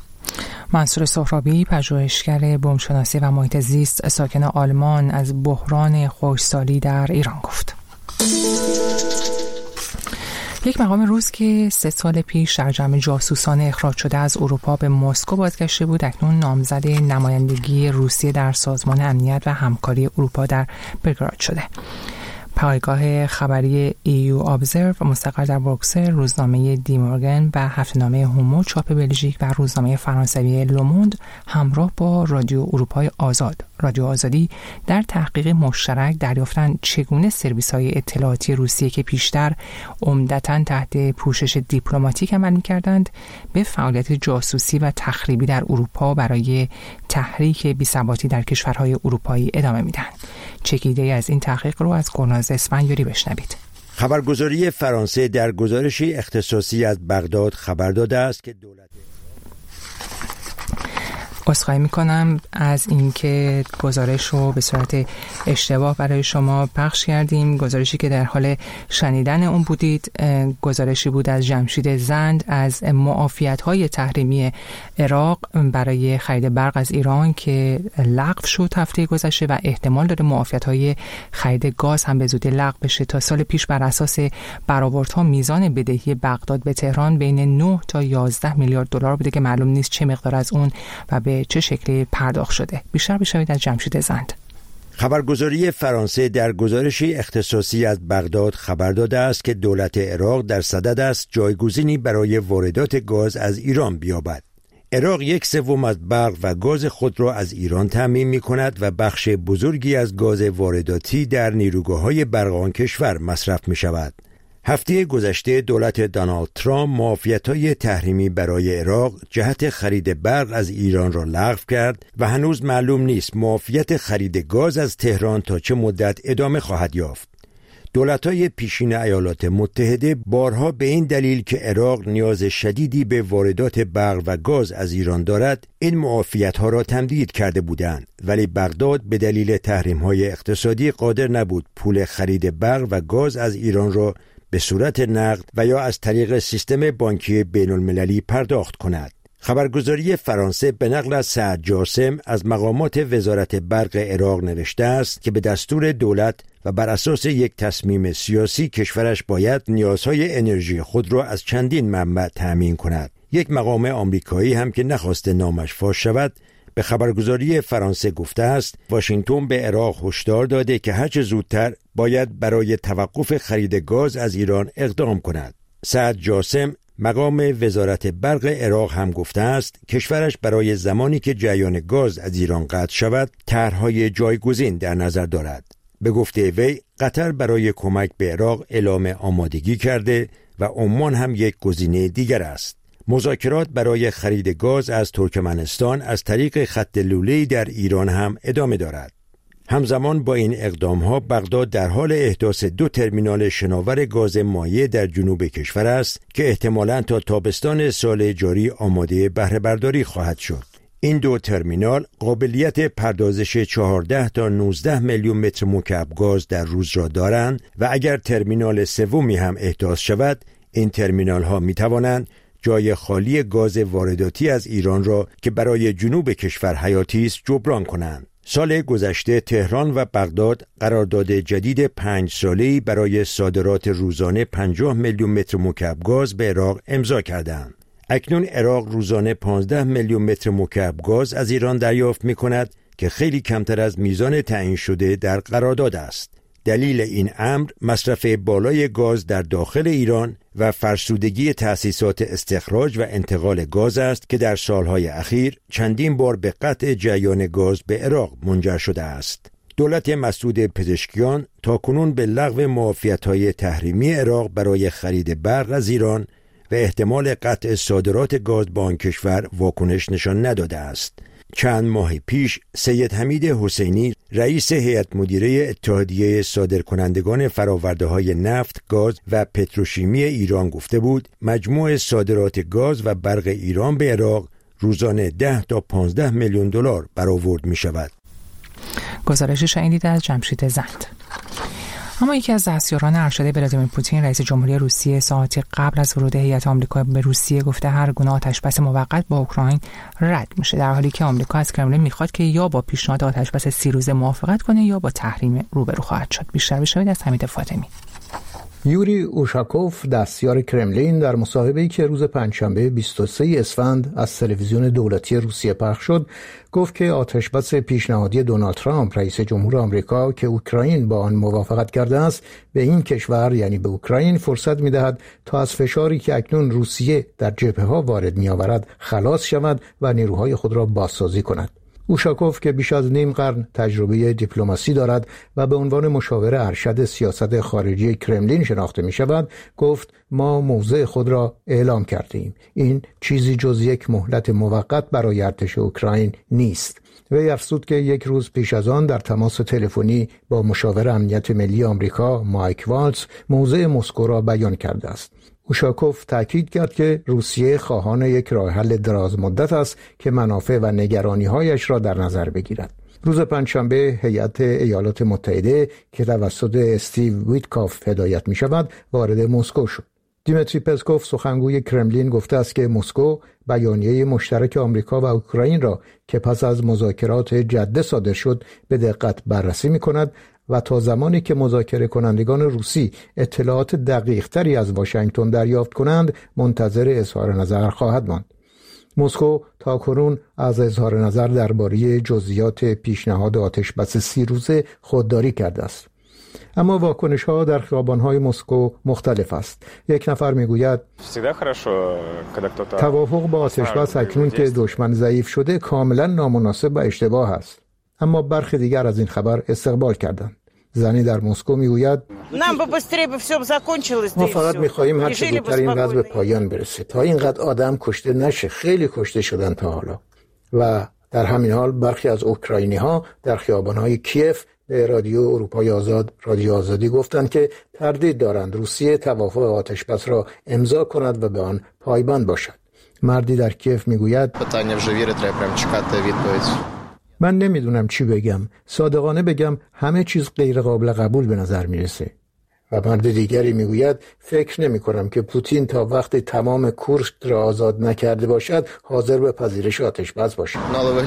Speaker 1: منصور سهرابی، پژوهشگر بومشناسی و محیط زیست ساکن آلمان، از بحران خشکسالی در ایران گفت. یک مقام روس که 3 سال پیش در جمع جاسوسان اخراج شده از اروپا به مسکو بازگشته بود، اکنون نامزد نمایندگی روسیه در سازمان امنیت و همکاری اروپا در بلگراد شده. پایگاه خبری EU Observe مستقر در بروکسل، روزنامه دی مورگن و هفته‌نامه هومو چاپ بلژیک و روزنامه فرانسوی لوموند همراه با رادیو اروپای آزاد، رادیو آزادی در تحقیق مشترک دریافتند چگونه سرویس‌های اطلاعاتی روسیه که پیشتر عمدتاً تحت پوشش دیپلماتیک عمل می‌کردند، به فعالیت جاسوسی و تخریبی در اروپا برای تحریک بی‌ثباتی در کشورهای اروپایی ادامه میدن. چکیده‌ای از این تحقیق رو از گلناز اسفندیاری بشنوید.
Speaker 20: خبرگزاری فرانسه در گزارشی اختصاصی از بغداد خبر داده است که دولت
Speaker 1: عذرخواهی میکنم از اینکه گزارش رو به صورت اشتباه برای شما پخش کردیم. گزارشی که در حال شنیدن اون بودید گزارشی بود از جمشید زند از معافیت‌های تحریمی عراق برای خرید برق از ایران که لغو شد هفته گذشته و احتمال داره معافیت‌های خرید گاز هم به زودی لغو بشه. تا سال پیش بر اساس برآوردها میزان بدهی بغداد به تهران بین 9 تا 11 میلیارد دلار بوده که معلوم نیست چه مقدار از اون و به چه شکلی پرداخت شده. بیشتر بشنوید از جمشید زند.
Speaker 20: خبرگزاری فرانسه در گزارشی اختصاصی از بغداد خبر داده است که دولت عراق در صدد است جایگزینی برای واردات گاز از ایران بیابد. عراق 1/3 از برق و گاز خود را از ایران تامین می‌کند و بخش بزرگی از گاز وارداتی در نیروگاه‌های برق آن کشور مصرف می‌شود. هفته گذشته دولت دونالد ترامپ معافیت‌های تحریمی برای عراق جهت خرید برق از ایران را لغو کرد و هنوز معلوم نیست معافیت خرید گاز از تهران تا چه مدت ادامه خواهد یافت. دولت‌های پیشین ایالات متحده بارها به این دلیل که عراق نیاز شدیدی به واردات برق و گاز از ایران دارد این معافیت‌ها را تمدید کرده بودند، ولی بغداد به دلیل تحریم‌های اقتصادی قادر نبود پول خرید برق و گاز از ایران را به صورت نقد و یا از طریق سیستم بانکی بین‌المللی پرداخت کند. خبرگزاری فرانسه به نقل از سعد جاسم از مقامات وزارت برق عراق نوشته است که به دستور دولت و بر اساس یک تصمیم سیاسی کشورش باید نیازهای انرژی خود را از چندین منبع تأمین کند. یک مقام آمریکایی هم که نخواسته نامش فاش شود به خبرگزاری فرانسه گفته است واشنگتن به عراق هشدار داده که هرچه زودتر باید برای توقف خرید گاز از ایران اقدام کند. سعد جاسم مقام وزارت برق عراق هم گفته است کشورش برای زمانی که جریان گاز از ایران قطع شود طرح‌های جایگزین در نظر دارد. به گفته وی قطر برای کمک به عراق اعلام آمادگی کرده و عمان هم یک گزینه دیگر است. مذاکرات برای خرید گاز از ترکمنستان از طریق خط لوله‌ای در ایران هم ادامه دارد. همزمان با این اقدام‌ها بغداد در حال احداث 2 ترمینال شناور گاز مایع در جنوب کشور است که احتمالاً تا تابستان سال جاری آماده بهره برداری خواهد شد. این 2 ترمینال قابلیت پردازش 14 تا 19 میلیون متر مکعب گاز در روز را دارند و اگر ترمینال سومی هم احداث شود این ترمینال ها می توانند جای خالی گاز وارداتی از ایران را که برای جنوب کشور حیاتی است جبران کنند. سال گذشته تهران و بغداد قرارداد جدید 5 ساله‌ای برای صادرات روزانه 50 میلیون متر مکعب گاز به عراق امضا کردند. اکنون عراق روزانه 15 میلیون متر مکعب گاز از ایران دریافت می‌کند که خیلی کمتر از میزان تعیین شده در قرارداد است. دلیل این امر مصرف بالای گاز در داخل ایران و فرسودگی تأسیسات استخراج و انتقال گاز است که در سالهای اخیر چندین بار به قطع جریان گاز به عراق منجر شده است. دولت مسعود پزشکیان تاکنون به لغو معافیت‌های تحریمی عراق برای خرید برق از ایران و احتمال قطع صادرات گاز به آن کشور واکنش نشان نداده است. چند ماه پیش سید حمید حسینی رئیس هیئت مدیره اتحادیه صادرکنندگان فرآورده‌های نفت، گاز و پتروشیمی ایران گفته بود مجموع صادرات گاز و برق ایران به عراق روزانه 10 تا 15 میلیون دلار برآورد می شود.
Speaker 1: گزارشی شنیدید از جمشید زند. اما یکی از دستیاران ارشد ولادیمیر پوتین رئیس جمهوری روسیه ساعتی قبل از ورود هیئت آمریکا به روسیه گفته هر گونه آتشبس موقت با اوکراین رد میشه، در حالی که آمریکا از کرملین میخواد که یا با پیشنهاد آتشبس 30 روزه موافقت کنه یا با تحریم روبرو خواهد شد. بیشتر بشنوید از حمید فاطمی.
Speaker 21: یوری اوشاکوف دستیار کرملین در مصاحبه‌ای که روز پنجشنبه 23 اسفند از تلویزیون دولتی روسیه پخش شد گفت که آتشبس پیشنهادی دونالد ترامپ رئیس جمهور آمریکا که اوکراین با آن موافقت کرده است به این کشور یعنی به اوکراین فرصت می‌دهد تا از فشاری که اکنون روسیه در جبهه‌ها وارد می‌آورد خلاص شود و نیروهای خود را بازسازی کند. اوشاکوف که بیش از نیم قرن تجربه دیپلماسی دارد و به عنوان مشاور ارشد سیاست خارجی کرملین شناخته می شود گفت ما موضع خود را اعلام کرده ایم. این چیزی جز یک مهلت موقت برای ارتش اوکراین نیست. وی افزود که یک روز پیش از آن در تماس تلفنی با مشاور امنیت ملی آمریکا مایک والتز موضع مسکو را بیان کرده است. اوشاکوف تاکید کرد که روسیه خواهان یک راه حل دراز مدت است که منافع و نگرانی‌هایش را در نظر بگیرد. روز پنجشنبه هیئت ایالات متحده که توسط استیو ویتکاف هدایت می‌شود وارد مسکو شد. دیمیتری پسکوف سخنگوی کرملین گفته است که مسکو بیانیه مشترک آمریکا و اوکراین را که پس از مذاکرات جده صادر شد به دقت بررسی می‌کند و تا زمانی که مذاکره کنندگان روسی اطلاعات دقیق تری از واشنگتن دریافت کنند منتظر اظهار نظر خواهد ماند. مسکو تاکنون از اظهار نظر درباره جزئیات پیشنهاد آتشبس 30 روزه خودداری کرده است. اما واکنش‌ها در خیابان‌های مسکو مختلف است. یک نفر می‌گوید توافق با آتشبس اکنون که دشمن ضعیف شده کاملا نامناسب و اشتباه است. اما برخی دیگر از این خبر استقبال کردند. زنی در مسکو میگوید ما فقط می‌خواهیم هر چه زودتر این وضع به پایان برسه تا اینقدر آدم کشته نشه. خیلی کشته شدن تا حالا. و در همین حال برخی از اوکراینی‌ها در خیابان‌های کیف به رادیو اروپای آزاد رادیو آزادی گفتند که تردید دارند روسیه توافق آتشبس را امضا کند و به آن پایبند باشد. مردی در کیف میگوید من نمیدونم چی بگم. صادقانه بگم همه چیز غیر قابل قبول به نظر میرسه. و مرد دیگری میگوید فکر نمی کنم که پوتین تا وقتی تمام کورسک را آزاد نکرده باشد حاضر به پذیرش آتشبس باشد.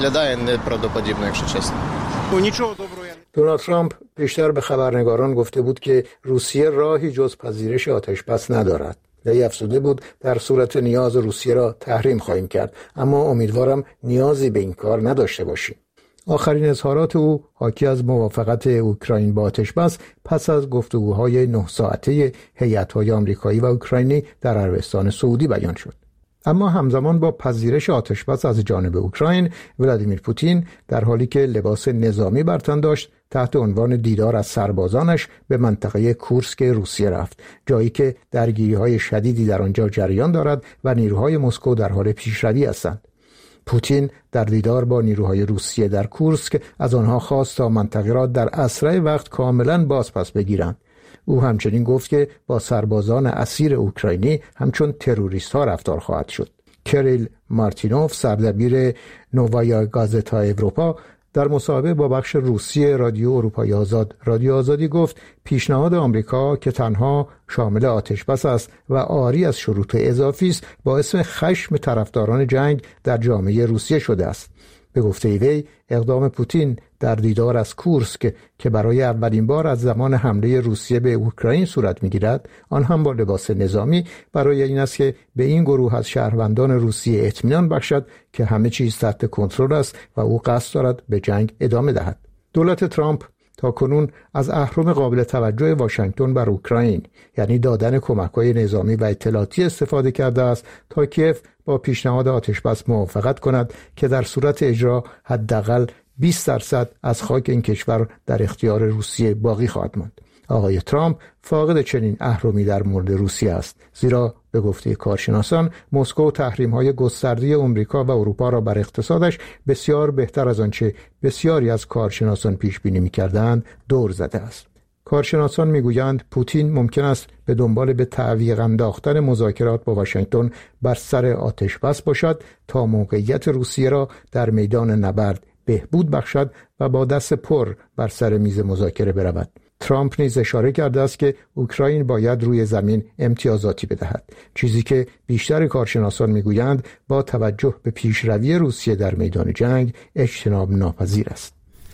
Speaker 21: دونالد ترامپ پیشتر به خبرنگاران گفته بود که روسیه راهی جز پذیرش آتشبس ندارد. وی افزوده بود در صورت نیاز روسیه را تحریم خواهیم کرد، اما امیدوارم نیازی به این کار نداشته باشیم. آخرین اظهارات او حاکی از موافقت اوکراین با آتشبس پس از گفتگوهای 9 ساعته هیئت‌های آمریکایی و اوکراینی در عربستان سعودی بیان شد. اما همزمان با پذیرش آتشبس از جانب اوکراین، ولادیمیر پوتین در حالی که لباس نظامی بر تن داشت تحت عنوان دیدار از سربازانش به منطقه کورسک روسیه رفت، جایی که درگیری‌های شدیدی در آنجا جریان دارد و نیروهای مسکو در حال پیشروی هستند. پوتین در دیدار با نیروهای روسیه در کورسک از آنها خواست تا منطقه را در اسرع وقت کاملا بازپس بگیرند. او همچنین گفت که با سربازان اسیر اوکراینی همچون تروریست ها رفتار خواهد شد. کریل مارتینوف، سردبیر نووایا گازتا اروپا، در مصاحبه با بخش روسی رادیو اروپای آزاد رادیو آزادی گفت پیشنهاد آمریکا که تنها شامل آتشبس است و عاری از شروط اضافی است باعث خشم طرفداران جنگ در جامعه روسیه شده است. به گفته وی اقدام پوتین در دیدار از کورسک که برای اولین بار از زمان حمله روسیه به اوکراین صورت می‌گیرد، آن هم با لباس نظامی، برای این است که به این گروه از شهروندان روسیه اطمینان بخشد که همه چیز تحت کنترل است و او قصد دارد به جنگ ادامه دهد. دولت ترامپ تاکنون از اهرم قابل توجه واشنگتن بر اوکراین، یعنی دادن کمک‌های نظامی و اطلاعاتی، استفاده کرده است تا کیف با پیشنهاد آتشبس موافقت کند که در صورت اجرا حداقل 20% از خاک این کشور در اختیار روسیه باقی خواهد ماند. آقای ترامپ فاقد چنین اهرمی در مورد روسیه است، زیرا به گفته کارشناسان مسکو تحریم‌های گسترده آمریکا و اروپا را بر اقتصادش بسیار بهتر از آنچه بسیاری از کارشناسان پیش بینی می‌کردند دور زده است. کارشناسان میگویند پوتین ممکن است به دنبال به تعویق انداختن مذاکرات با واشنگتن بر سر آتشبس باشد تا موقعیت روسیه را در میدان نبرد بهبود بخشد و با دست پر بر سر میز مذاکره برود. ترامپ نیز اشاره کرده است که اوکراین باید روی زمین امتیازاتی بدهد، چیزی که بیشتر کارشناسان میگویند با توجه به پیشروی روسیه در میدان جنگ اجتناب ناپذیر است.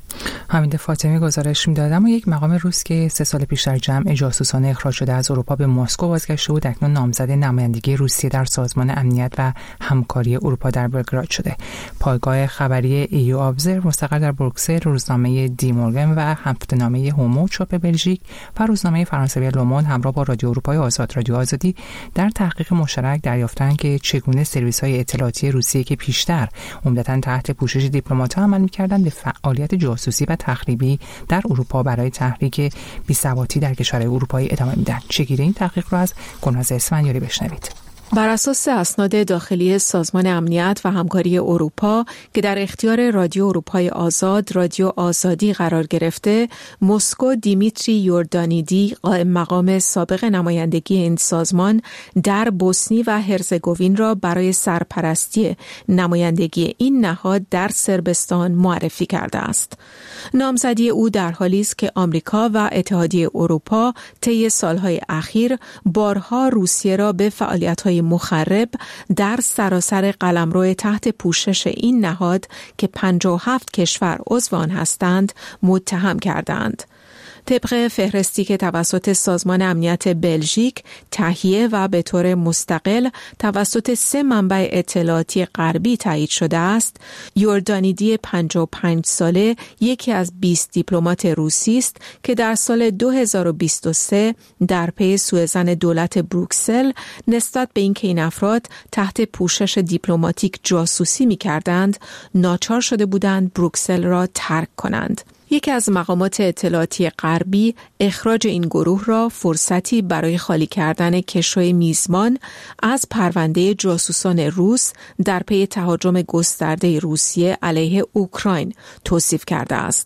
Speaker 1: حمید فاطمی گزارش می‌داد. اما یک مقام روس که 3 سال پیش در جمع جاسوسانه اخراج شده از اروپا به مسکو بازگشته بود، اکنون نامزد نمایندگی روسیه در سازمان امنیت و همکاری اروپا در بلگراد شده. پایگاه خبری ایو ابزرو مستقر در بروکسل، روزنامه دی مورگن و هفته‌نامه هومو چاپ بلژیک و روزنامه فرانسوی لوموند همراه با رادیو اروپای آزاد رادیو آزادی در تحقیق مشترک دریافتند که چگونه سرویس‌های اطلاعاتی روسیه که پیشتر عمدتاً تحت پوشش دیپلمات‌ها عمل می‌کردند به فعالیت جاسوسی و تخریبی در اروپا برای تحریک بی‌ثباتی در کشورهای اروپایی ادامه میدن. چگونه این تحقیق را از گلناز اسفندیاری بشنوید.
Speaker 3: بر اساس اسناد داخلی سازمان امنیت و همکاری اروپا که در اختیار رادیو اروپای آزاد رادیو آزادی قرار گرفته، مسکو دیمیتری یوردانیدی، قائم مقام سابق نمایندگی این سازمان در بوسنی و هرزگوین را برای سرپرستی نمایندگی این نهاد در صربستان معرفی کرده است. نامزدی او در حالی است که آمریکا و اتحادیه اروپا طی سالهای اخیر بارها روسیه را به فعالیت‌های مخرب در سراسر قلمرو تحت پوشش این نهاد که 57 کشور عضو آن هستند متهم کردند. طبق فهرستی که توسط سازمان امنیت بلژیک تهیه و به طور مستقل توسط 3 منبع اطلاعاتی غربی تایید شده است، یوردانیدی 55 ساله یکی از 20 دیپلمات روسی است که در سال 2023 در پی سوءظن دولت بروکسل نسبت به اینکه این افراد تحت پوشش دیپلماتیک جاسوسی می‌کردند، ناچار شده بودند بروکسل را ترک کنند. یکی از مقامات اطلاعاتی غربی اخراج این گروه را فرصتی برای خالی کردن کشوی میزبان از پرونده جاسوسان روس در پی تهاجم گسترده روسیه علیه اوکراین توصیف کرده است.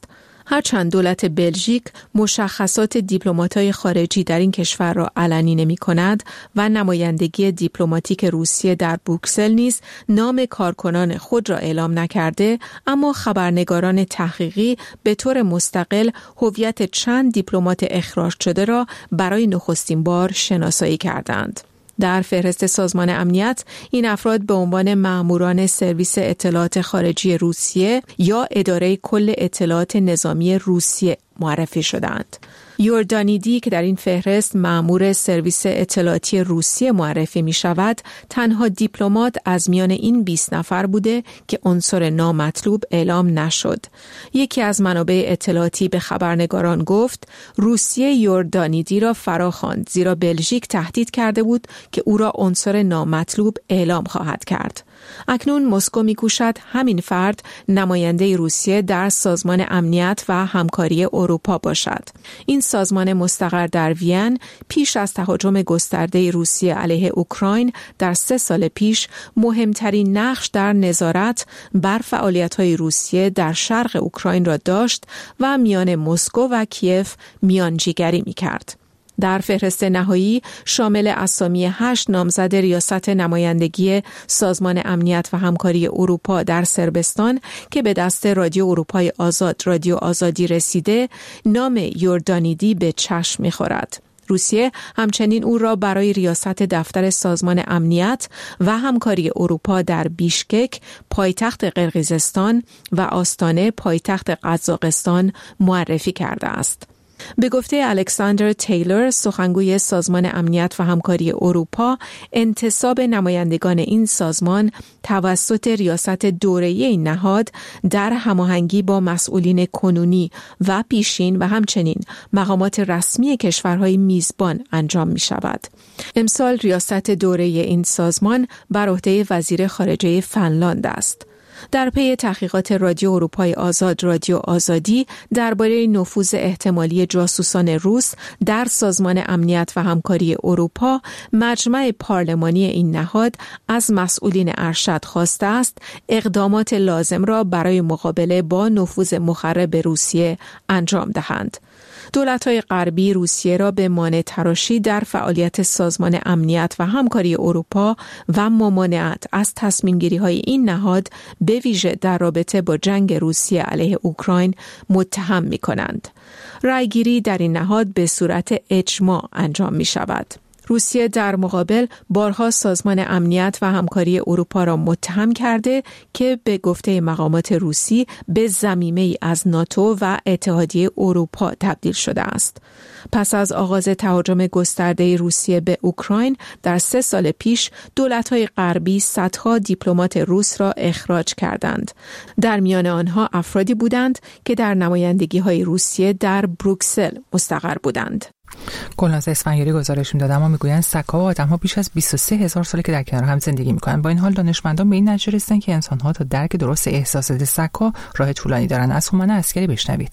Speaker 3: هرچند دولت بلژیک مشخصات دیپلمات‌های خارجی در این کشور را علنی نمی‌کند و نمایندگی دیپلماتیک روسیه در بروکسل نیز نام کارکنان خود را اعلام نکرده، اما خبرنگاران تحقیقی به طور مستقل هویت چند دیپلمات اخراج شده را برای نخستین بار شناسایی کردند. در فهرست سازمان امنیت این افراد به عنوان مأموران سرویس اطلاعات خارجی روسیه یا اداره کل اطلاعات نظامی روسیه معرفی شدند. یوردانیدی که در این فهرست مأمور سرویس اطلاعاتی روسیه معرفی می شود، تنها دیپلمات از میان این 20 نفر بوده که عنصر نامطلوب اعلام نشد. یکی از منابع اطلاعاتی به خبرنگاران گفت روسیه یوردانیدی را فراخواند زیرا بلژیک تهدید کرده بود که او را عنصر نامطلوب اعلام خواهد کرد. اکنون مسکو می‌کوشد همین فرد نماینده روسیه در سازمان امنیت و همکاری اروپا باشد. این سازمان مستقر در وین پیش از تهاجم گسترده روسیه علیه اوکراین در 3 سال پیش مهمترین نقش در نظارت بر فعالیت‌های روسیه در شرق اوکراین را داشت و میان مسکو و کیف میانجیگری می‌کرد. در فهرست نهایی شامل اسامی 8 نامزد ریاست نمایندگی سازمان امنیت و همکاری اروپا در صربستان که به دست رادیو اروپای آزاد رادیو آزادی رسیده، نام یوردانیدی به چشم می‌خورد. روسیه همچنین او را برای ریاست دفتر سازمان امنیت و همکاری اروپا در بیشکک، پایتخت قرقیزستان و آستانه پایتخت قزاقستان معرفی کرده است. به گفته الکساندر تیلور، سخنگوی سازمان امنیت و همکاری اروپا، انتصاب نمایندگان این سازمان توسط ریاست دوره‌ای این نهاد در هماهنگی با مسئولین کنونی و پیشین و همچنین مقامات رسمی کشورهای میزبان انجام می شود. امسال ریاست دوره‌ای این سازمان بر عهده وزیر خارجه فنلاند است. در پی تحقیقات رادیو اروپای آزاد رادیو آزادی درباره نفوذ احتمالی جاسوسان روس در سازمان امنیت و همکاری اروپا، مجمع پارلمانی این نهاد از مسئولین ارشد خواسته است اقدامات لازم را برای مقابله با نفوذ مخرب روسیه انجام دهند. دولت‌های غربی روسیه را به مانع تراشی در فعالیت سازمان امنیت و همکاری اروپا و ممانعت از تصمیم‌گیری‌های این نهاد به ویژه در رابطه با جنگ روسیه علیه اوکراین متهم می‌کنند. رأیگیری در این نهاد به صورت اجماع انجام می‌شود. روسیه در مقابل بارها سازمان امنیت و همکاری اروپا را متهم کرده که به گفته مقامات روسی به ضمیمه‌ای از ناتو و اتحادیه اروپا تبدیل شده است. پس از آغاز تهاجم گسترده روسیه به اوکراین در 3 سال پیش، دولت‌های غربی صدها دیپلمات روس را اخراج کردند. در میان آنها افرادی بودند که در نمایندگی‌های روسیه در بروکسل مستقر بودند.
Speaker 1: گلناز اسفندیاری گزارش می‌داد، اما میگویند سگ‌ها و آدم‌ها بیش از 23000 ساله که در کنار هم زندگی می‌کنند. با این حال دانشمندان به این نتیجه رسیدند که انسان‌ها تا درک درست احساسات سگ‌ها راه طولانی دارند. از هومن عسکری بشنوید.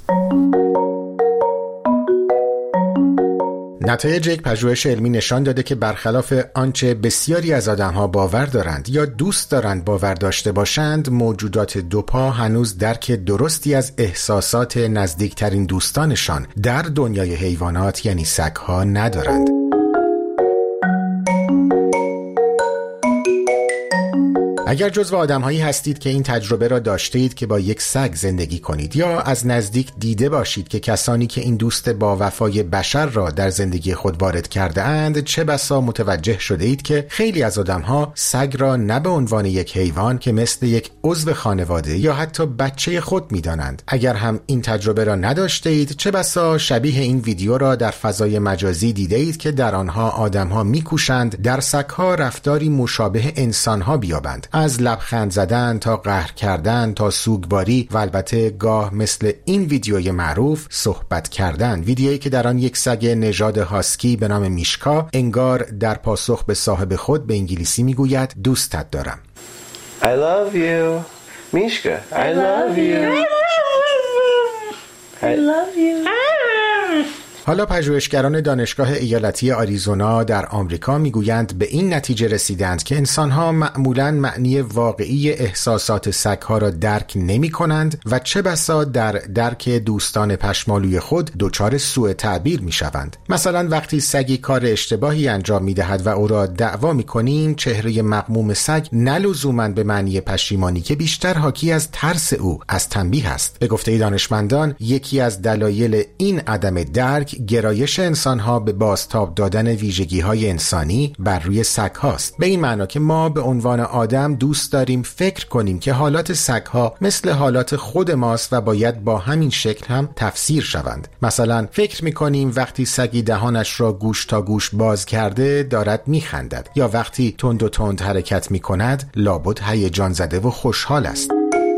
Speaker 5: نتایج یک پژوهش علمی نشان داده که برخلاف آنچه بسیاری از آدم‌ها باور دارند یا دوست دارند باور داشته باشند، موجودات دوپا هنوز درک درستی از احساسات نزدیکترین دوستانشان در دنیای حیوانات یعنی سگ‌ها ندارند. اگر جزو آدم‌هایی هستید که این تجربه را داشتید که با یک سگ زندگی کنید یا از نزدیک دیده باشید که کسانی که این دوست با وفای بشر را در زندگی خود وارد کرده اند، چه بسا متوجه شده اید که خیلی از آدم‌ها سگ را نه به عنوان یک حیوان که مثل یک عضو خانواده یا حتی بچه خود می‌دانند. اگر هم این تجربه را نداشته اید، چه بسا شبیه این ویدیو را در فضای مجازی دیده اید که در آنها آدم‌ها می‌کوشند در سگ‌ها رفتاری مشابه انسان‌ها بیابند. از لبخند زدن تا قهر کردن تا سوگواری و البته گاه مثل این ویدیوی معروف صحبت کردن، ویدیویی که در آن یک سگ نژاد هاسکی به نام میشکا انگار در پاسخ به صاحب خود به انگلیسی میگوید دوستت دارم.
Speaker 22: I love you. میشکا I love you. I love you.
Speaker 5: حالا پژوهشگران دانشگاه ایالتی آریزونا در آمریکا میگویند به این نتیجه رسیدند که انسان‌ها معمولاً معنی واقعی احساسات سگ‌ها را درک نمی‌کنند و چه بسا در درک دوستان پشمالوی خود دچار سوء تعبیر می‌شوند. مثلا وقتی سگی کار اشتباهی انجام می‌دهد و او را دعوا می‌کنیم، چهره مغموم سگ نه لزوماً به معنی پشیمانی که بیشتر حاکی از ترس او از تنبیه است. به گفته دانشمندان یکی از دلایل این عدم درک گرایش انسان‌ها به بازتاب دادن ویژگی‌های انسانی بر روی سگ‌هاست. به این معنی که ما به عنوان آدم دوست داریم فکر کنیم که حالات سگ‌ها مثل حالات خود ماست و باید با همین شکل هم تفسیر شوند. مثلا فکر می‌کنیم وقتی سگی دهانش را گوش تا گوش باز کرده دارد می‌خندد، یا وقتی تند و تند حرکت می‌کند لابد هیجان زده و خوشحال است.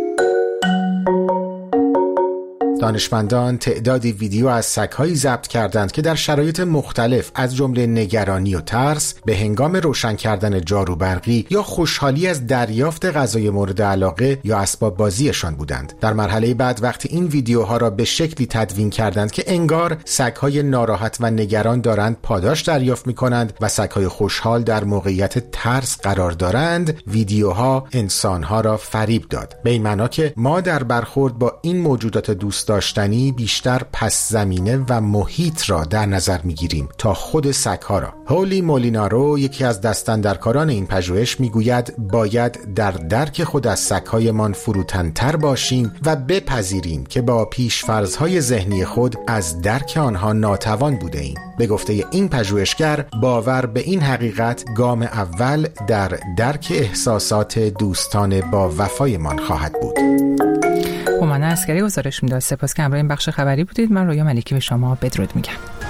Speaker 5: دانشمندان تعدادی ویدیو از سگ‌هایی ضبط کردند که در شرایط مختلف از جمله نگرانی و ترس به هنگام روشن کردن جارو برقی یا خوشحالی از دریافت غذای مورد علاقه یا اسباب بازیشان بودند. در مرحله بعد وقتی این ویدیوها را به شکلی تدوین کردند که انگار سگ‌های ناراحت و نگران دارند پاداش دریافت می‌کنند و سگ‌های خوشحال در موقعیت ترس قرار دارند، ویدیوها انسان‌ها را فریب داد. به این معنا که ما در برخورد با این موجودات دوست داشتنی بیشتر پس زمینه و محیط را در نظر میگیریم تا خود سگ‌ها را. هولی مولینارو، یکی از دستاندرکاران این پژوهش، میگوید باید در درک خود از سگ‌هایمان فروتن‌تر باشیم و بپذیریم که با پیش‌فرض‌های ذهنی خود از درک آنها ناتوان بوده ایم. به گفته این پژوهشگر باور به این حقیقت گام اول در درک احساسات دوستان با وفایمان خواهد بود.
Speaker 1: هومن عسکری گزارش میداد. سپاس که همراه این بخش خبری بودید. من رویا ملکی به شما بدرود میگم.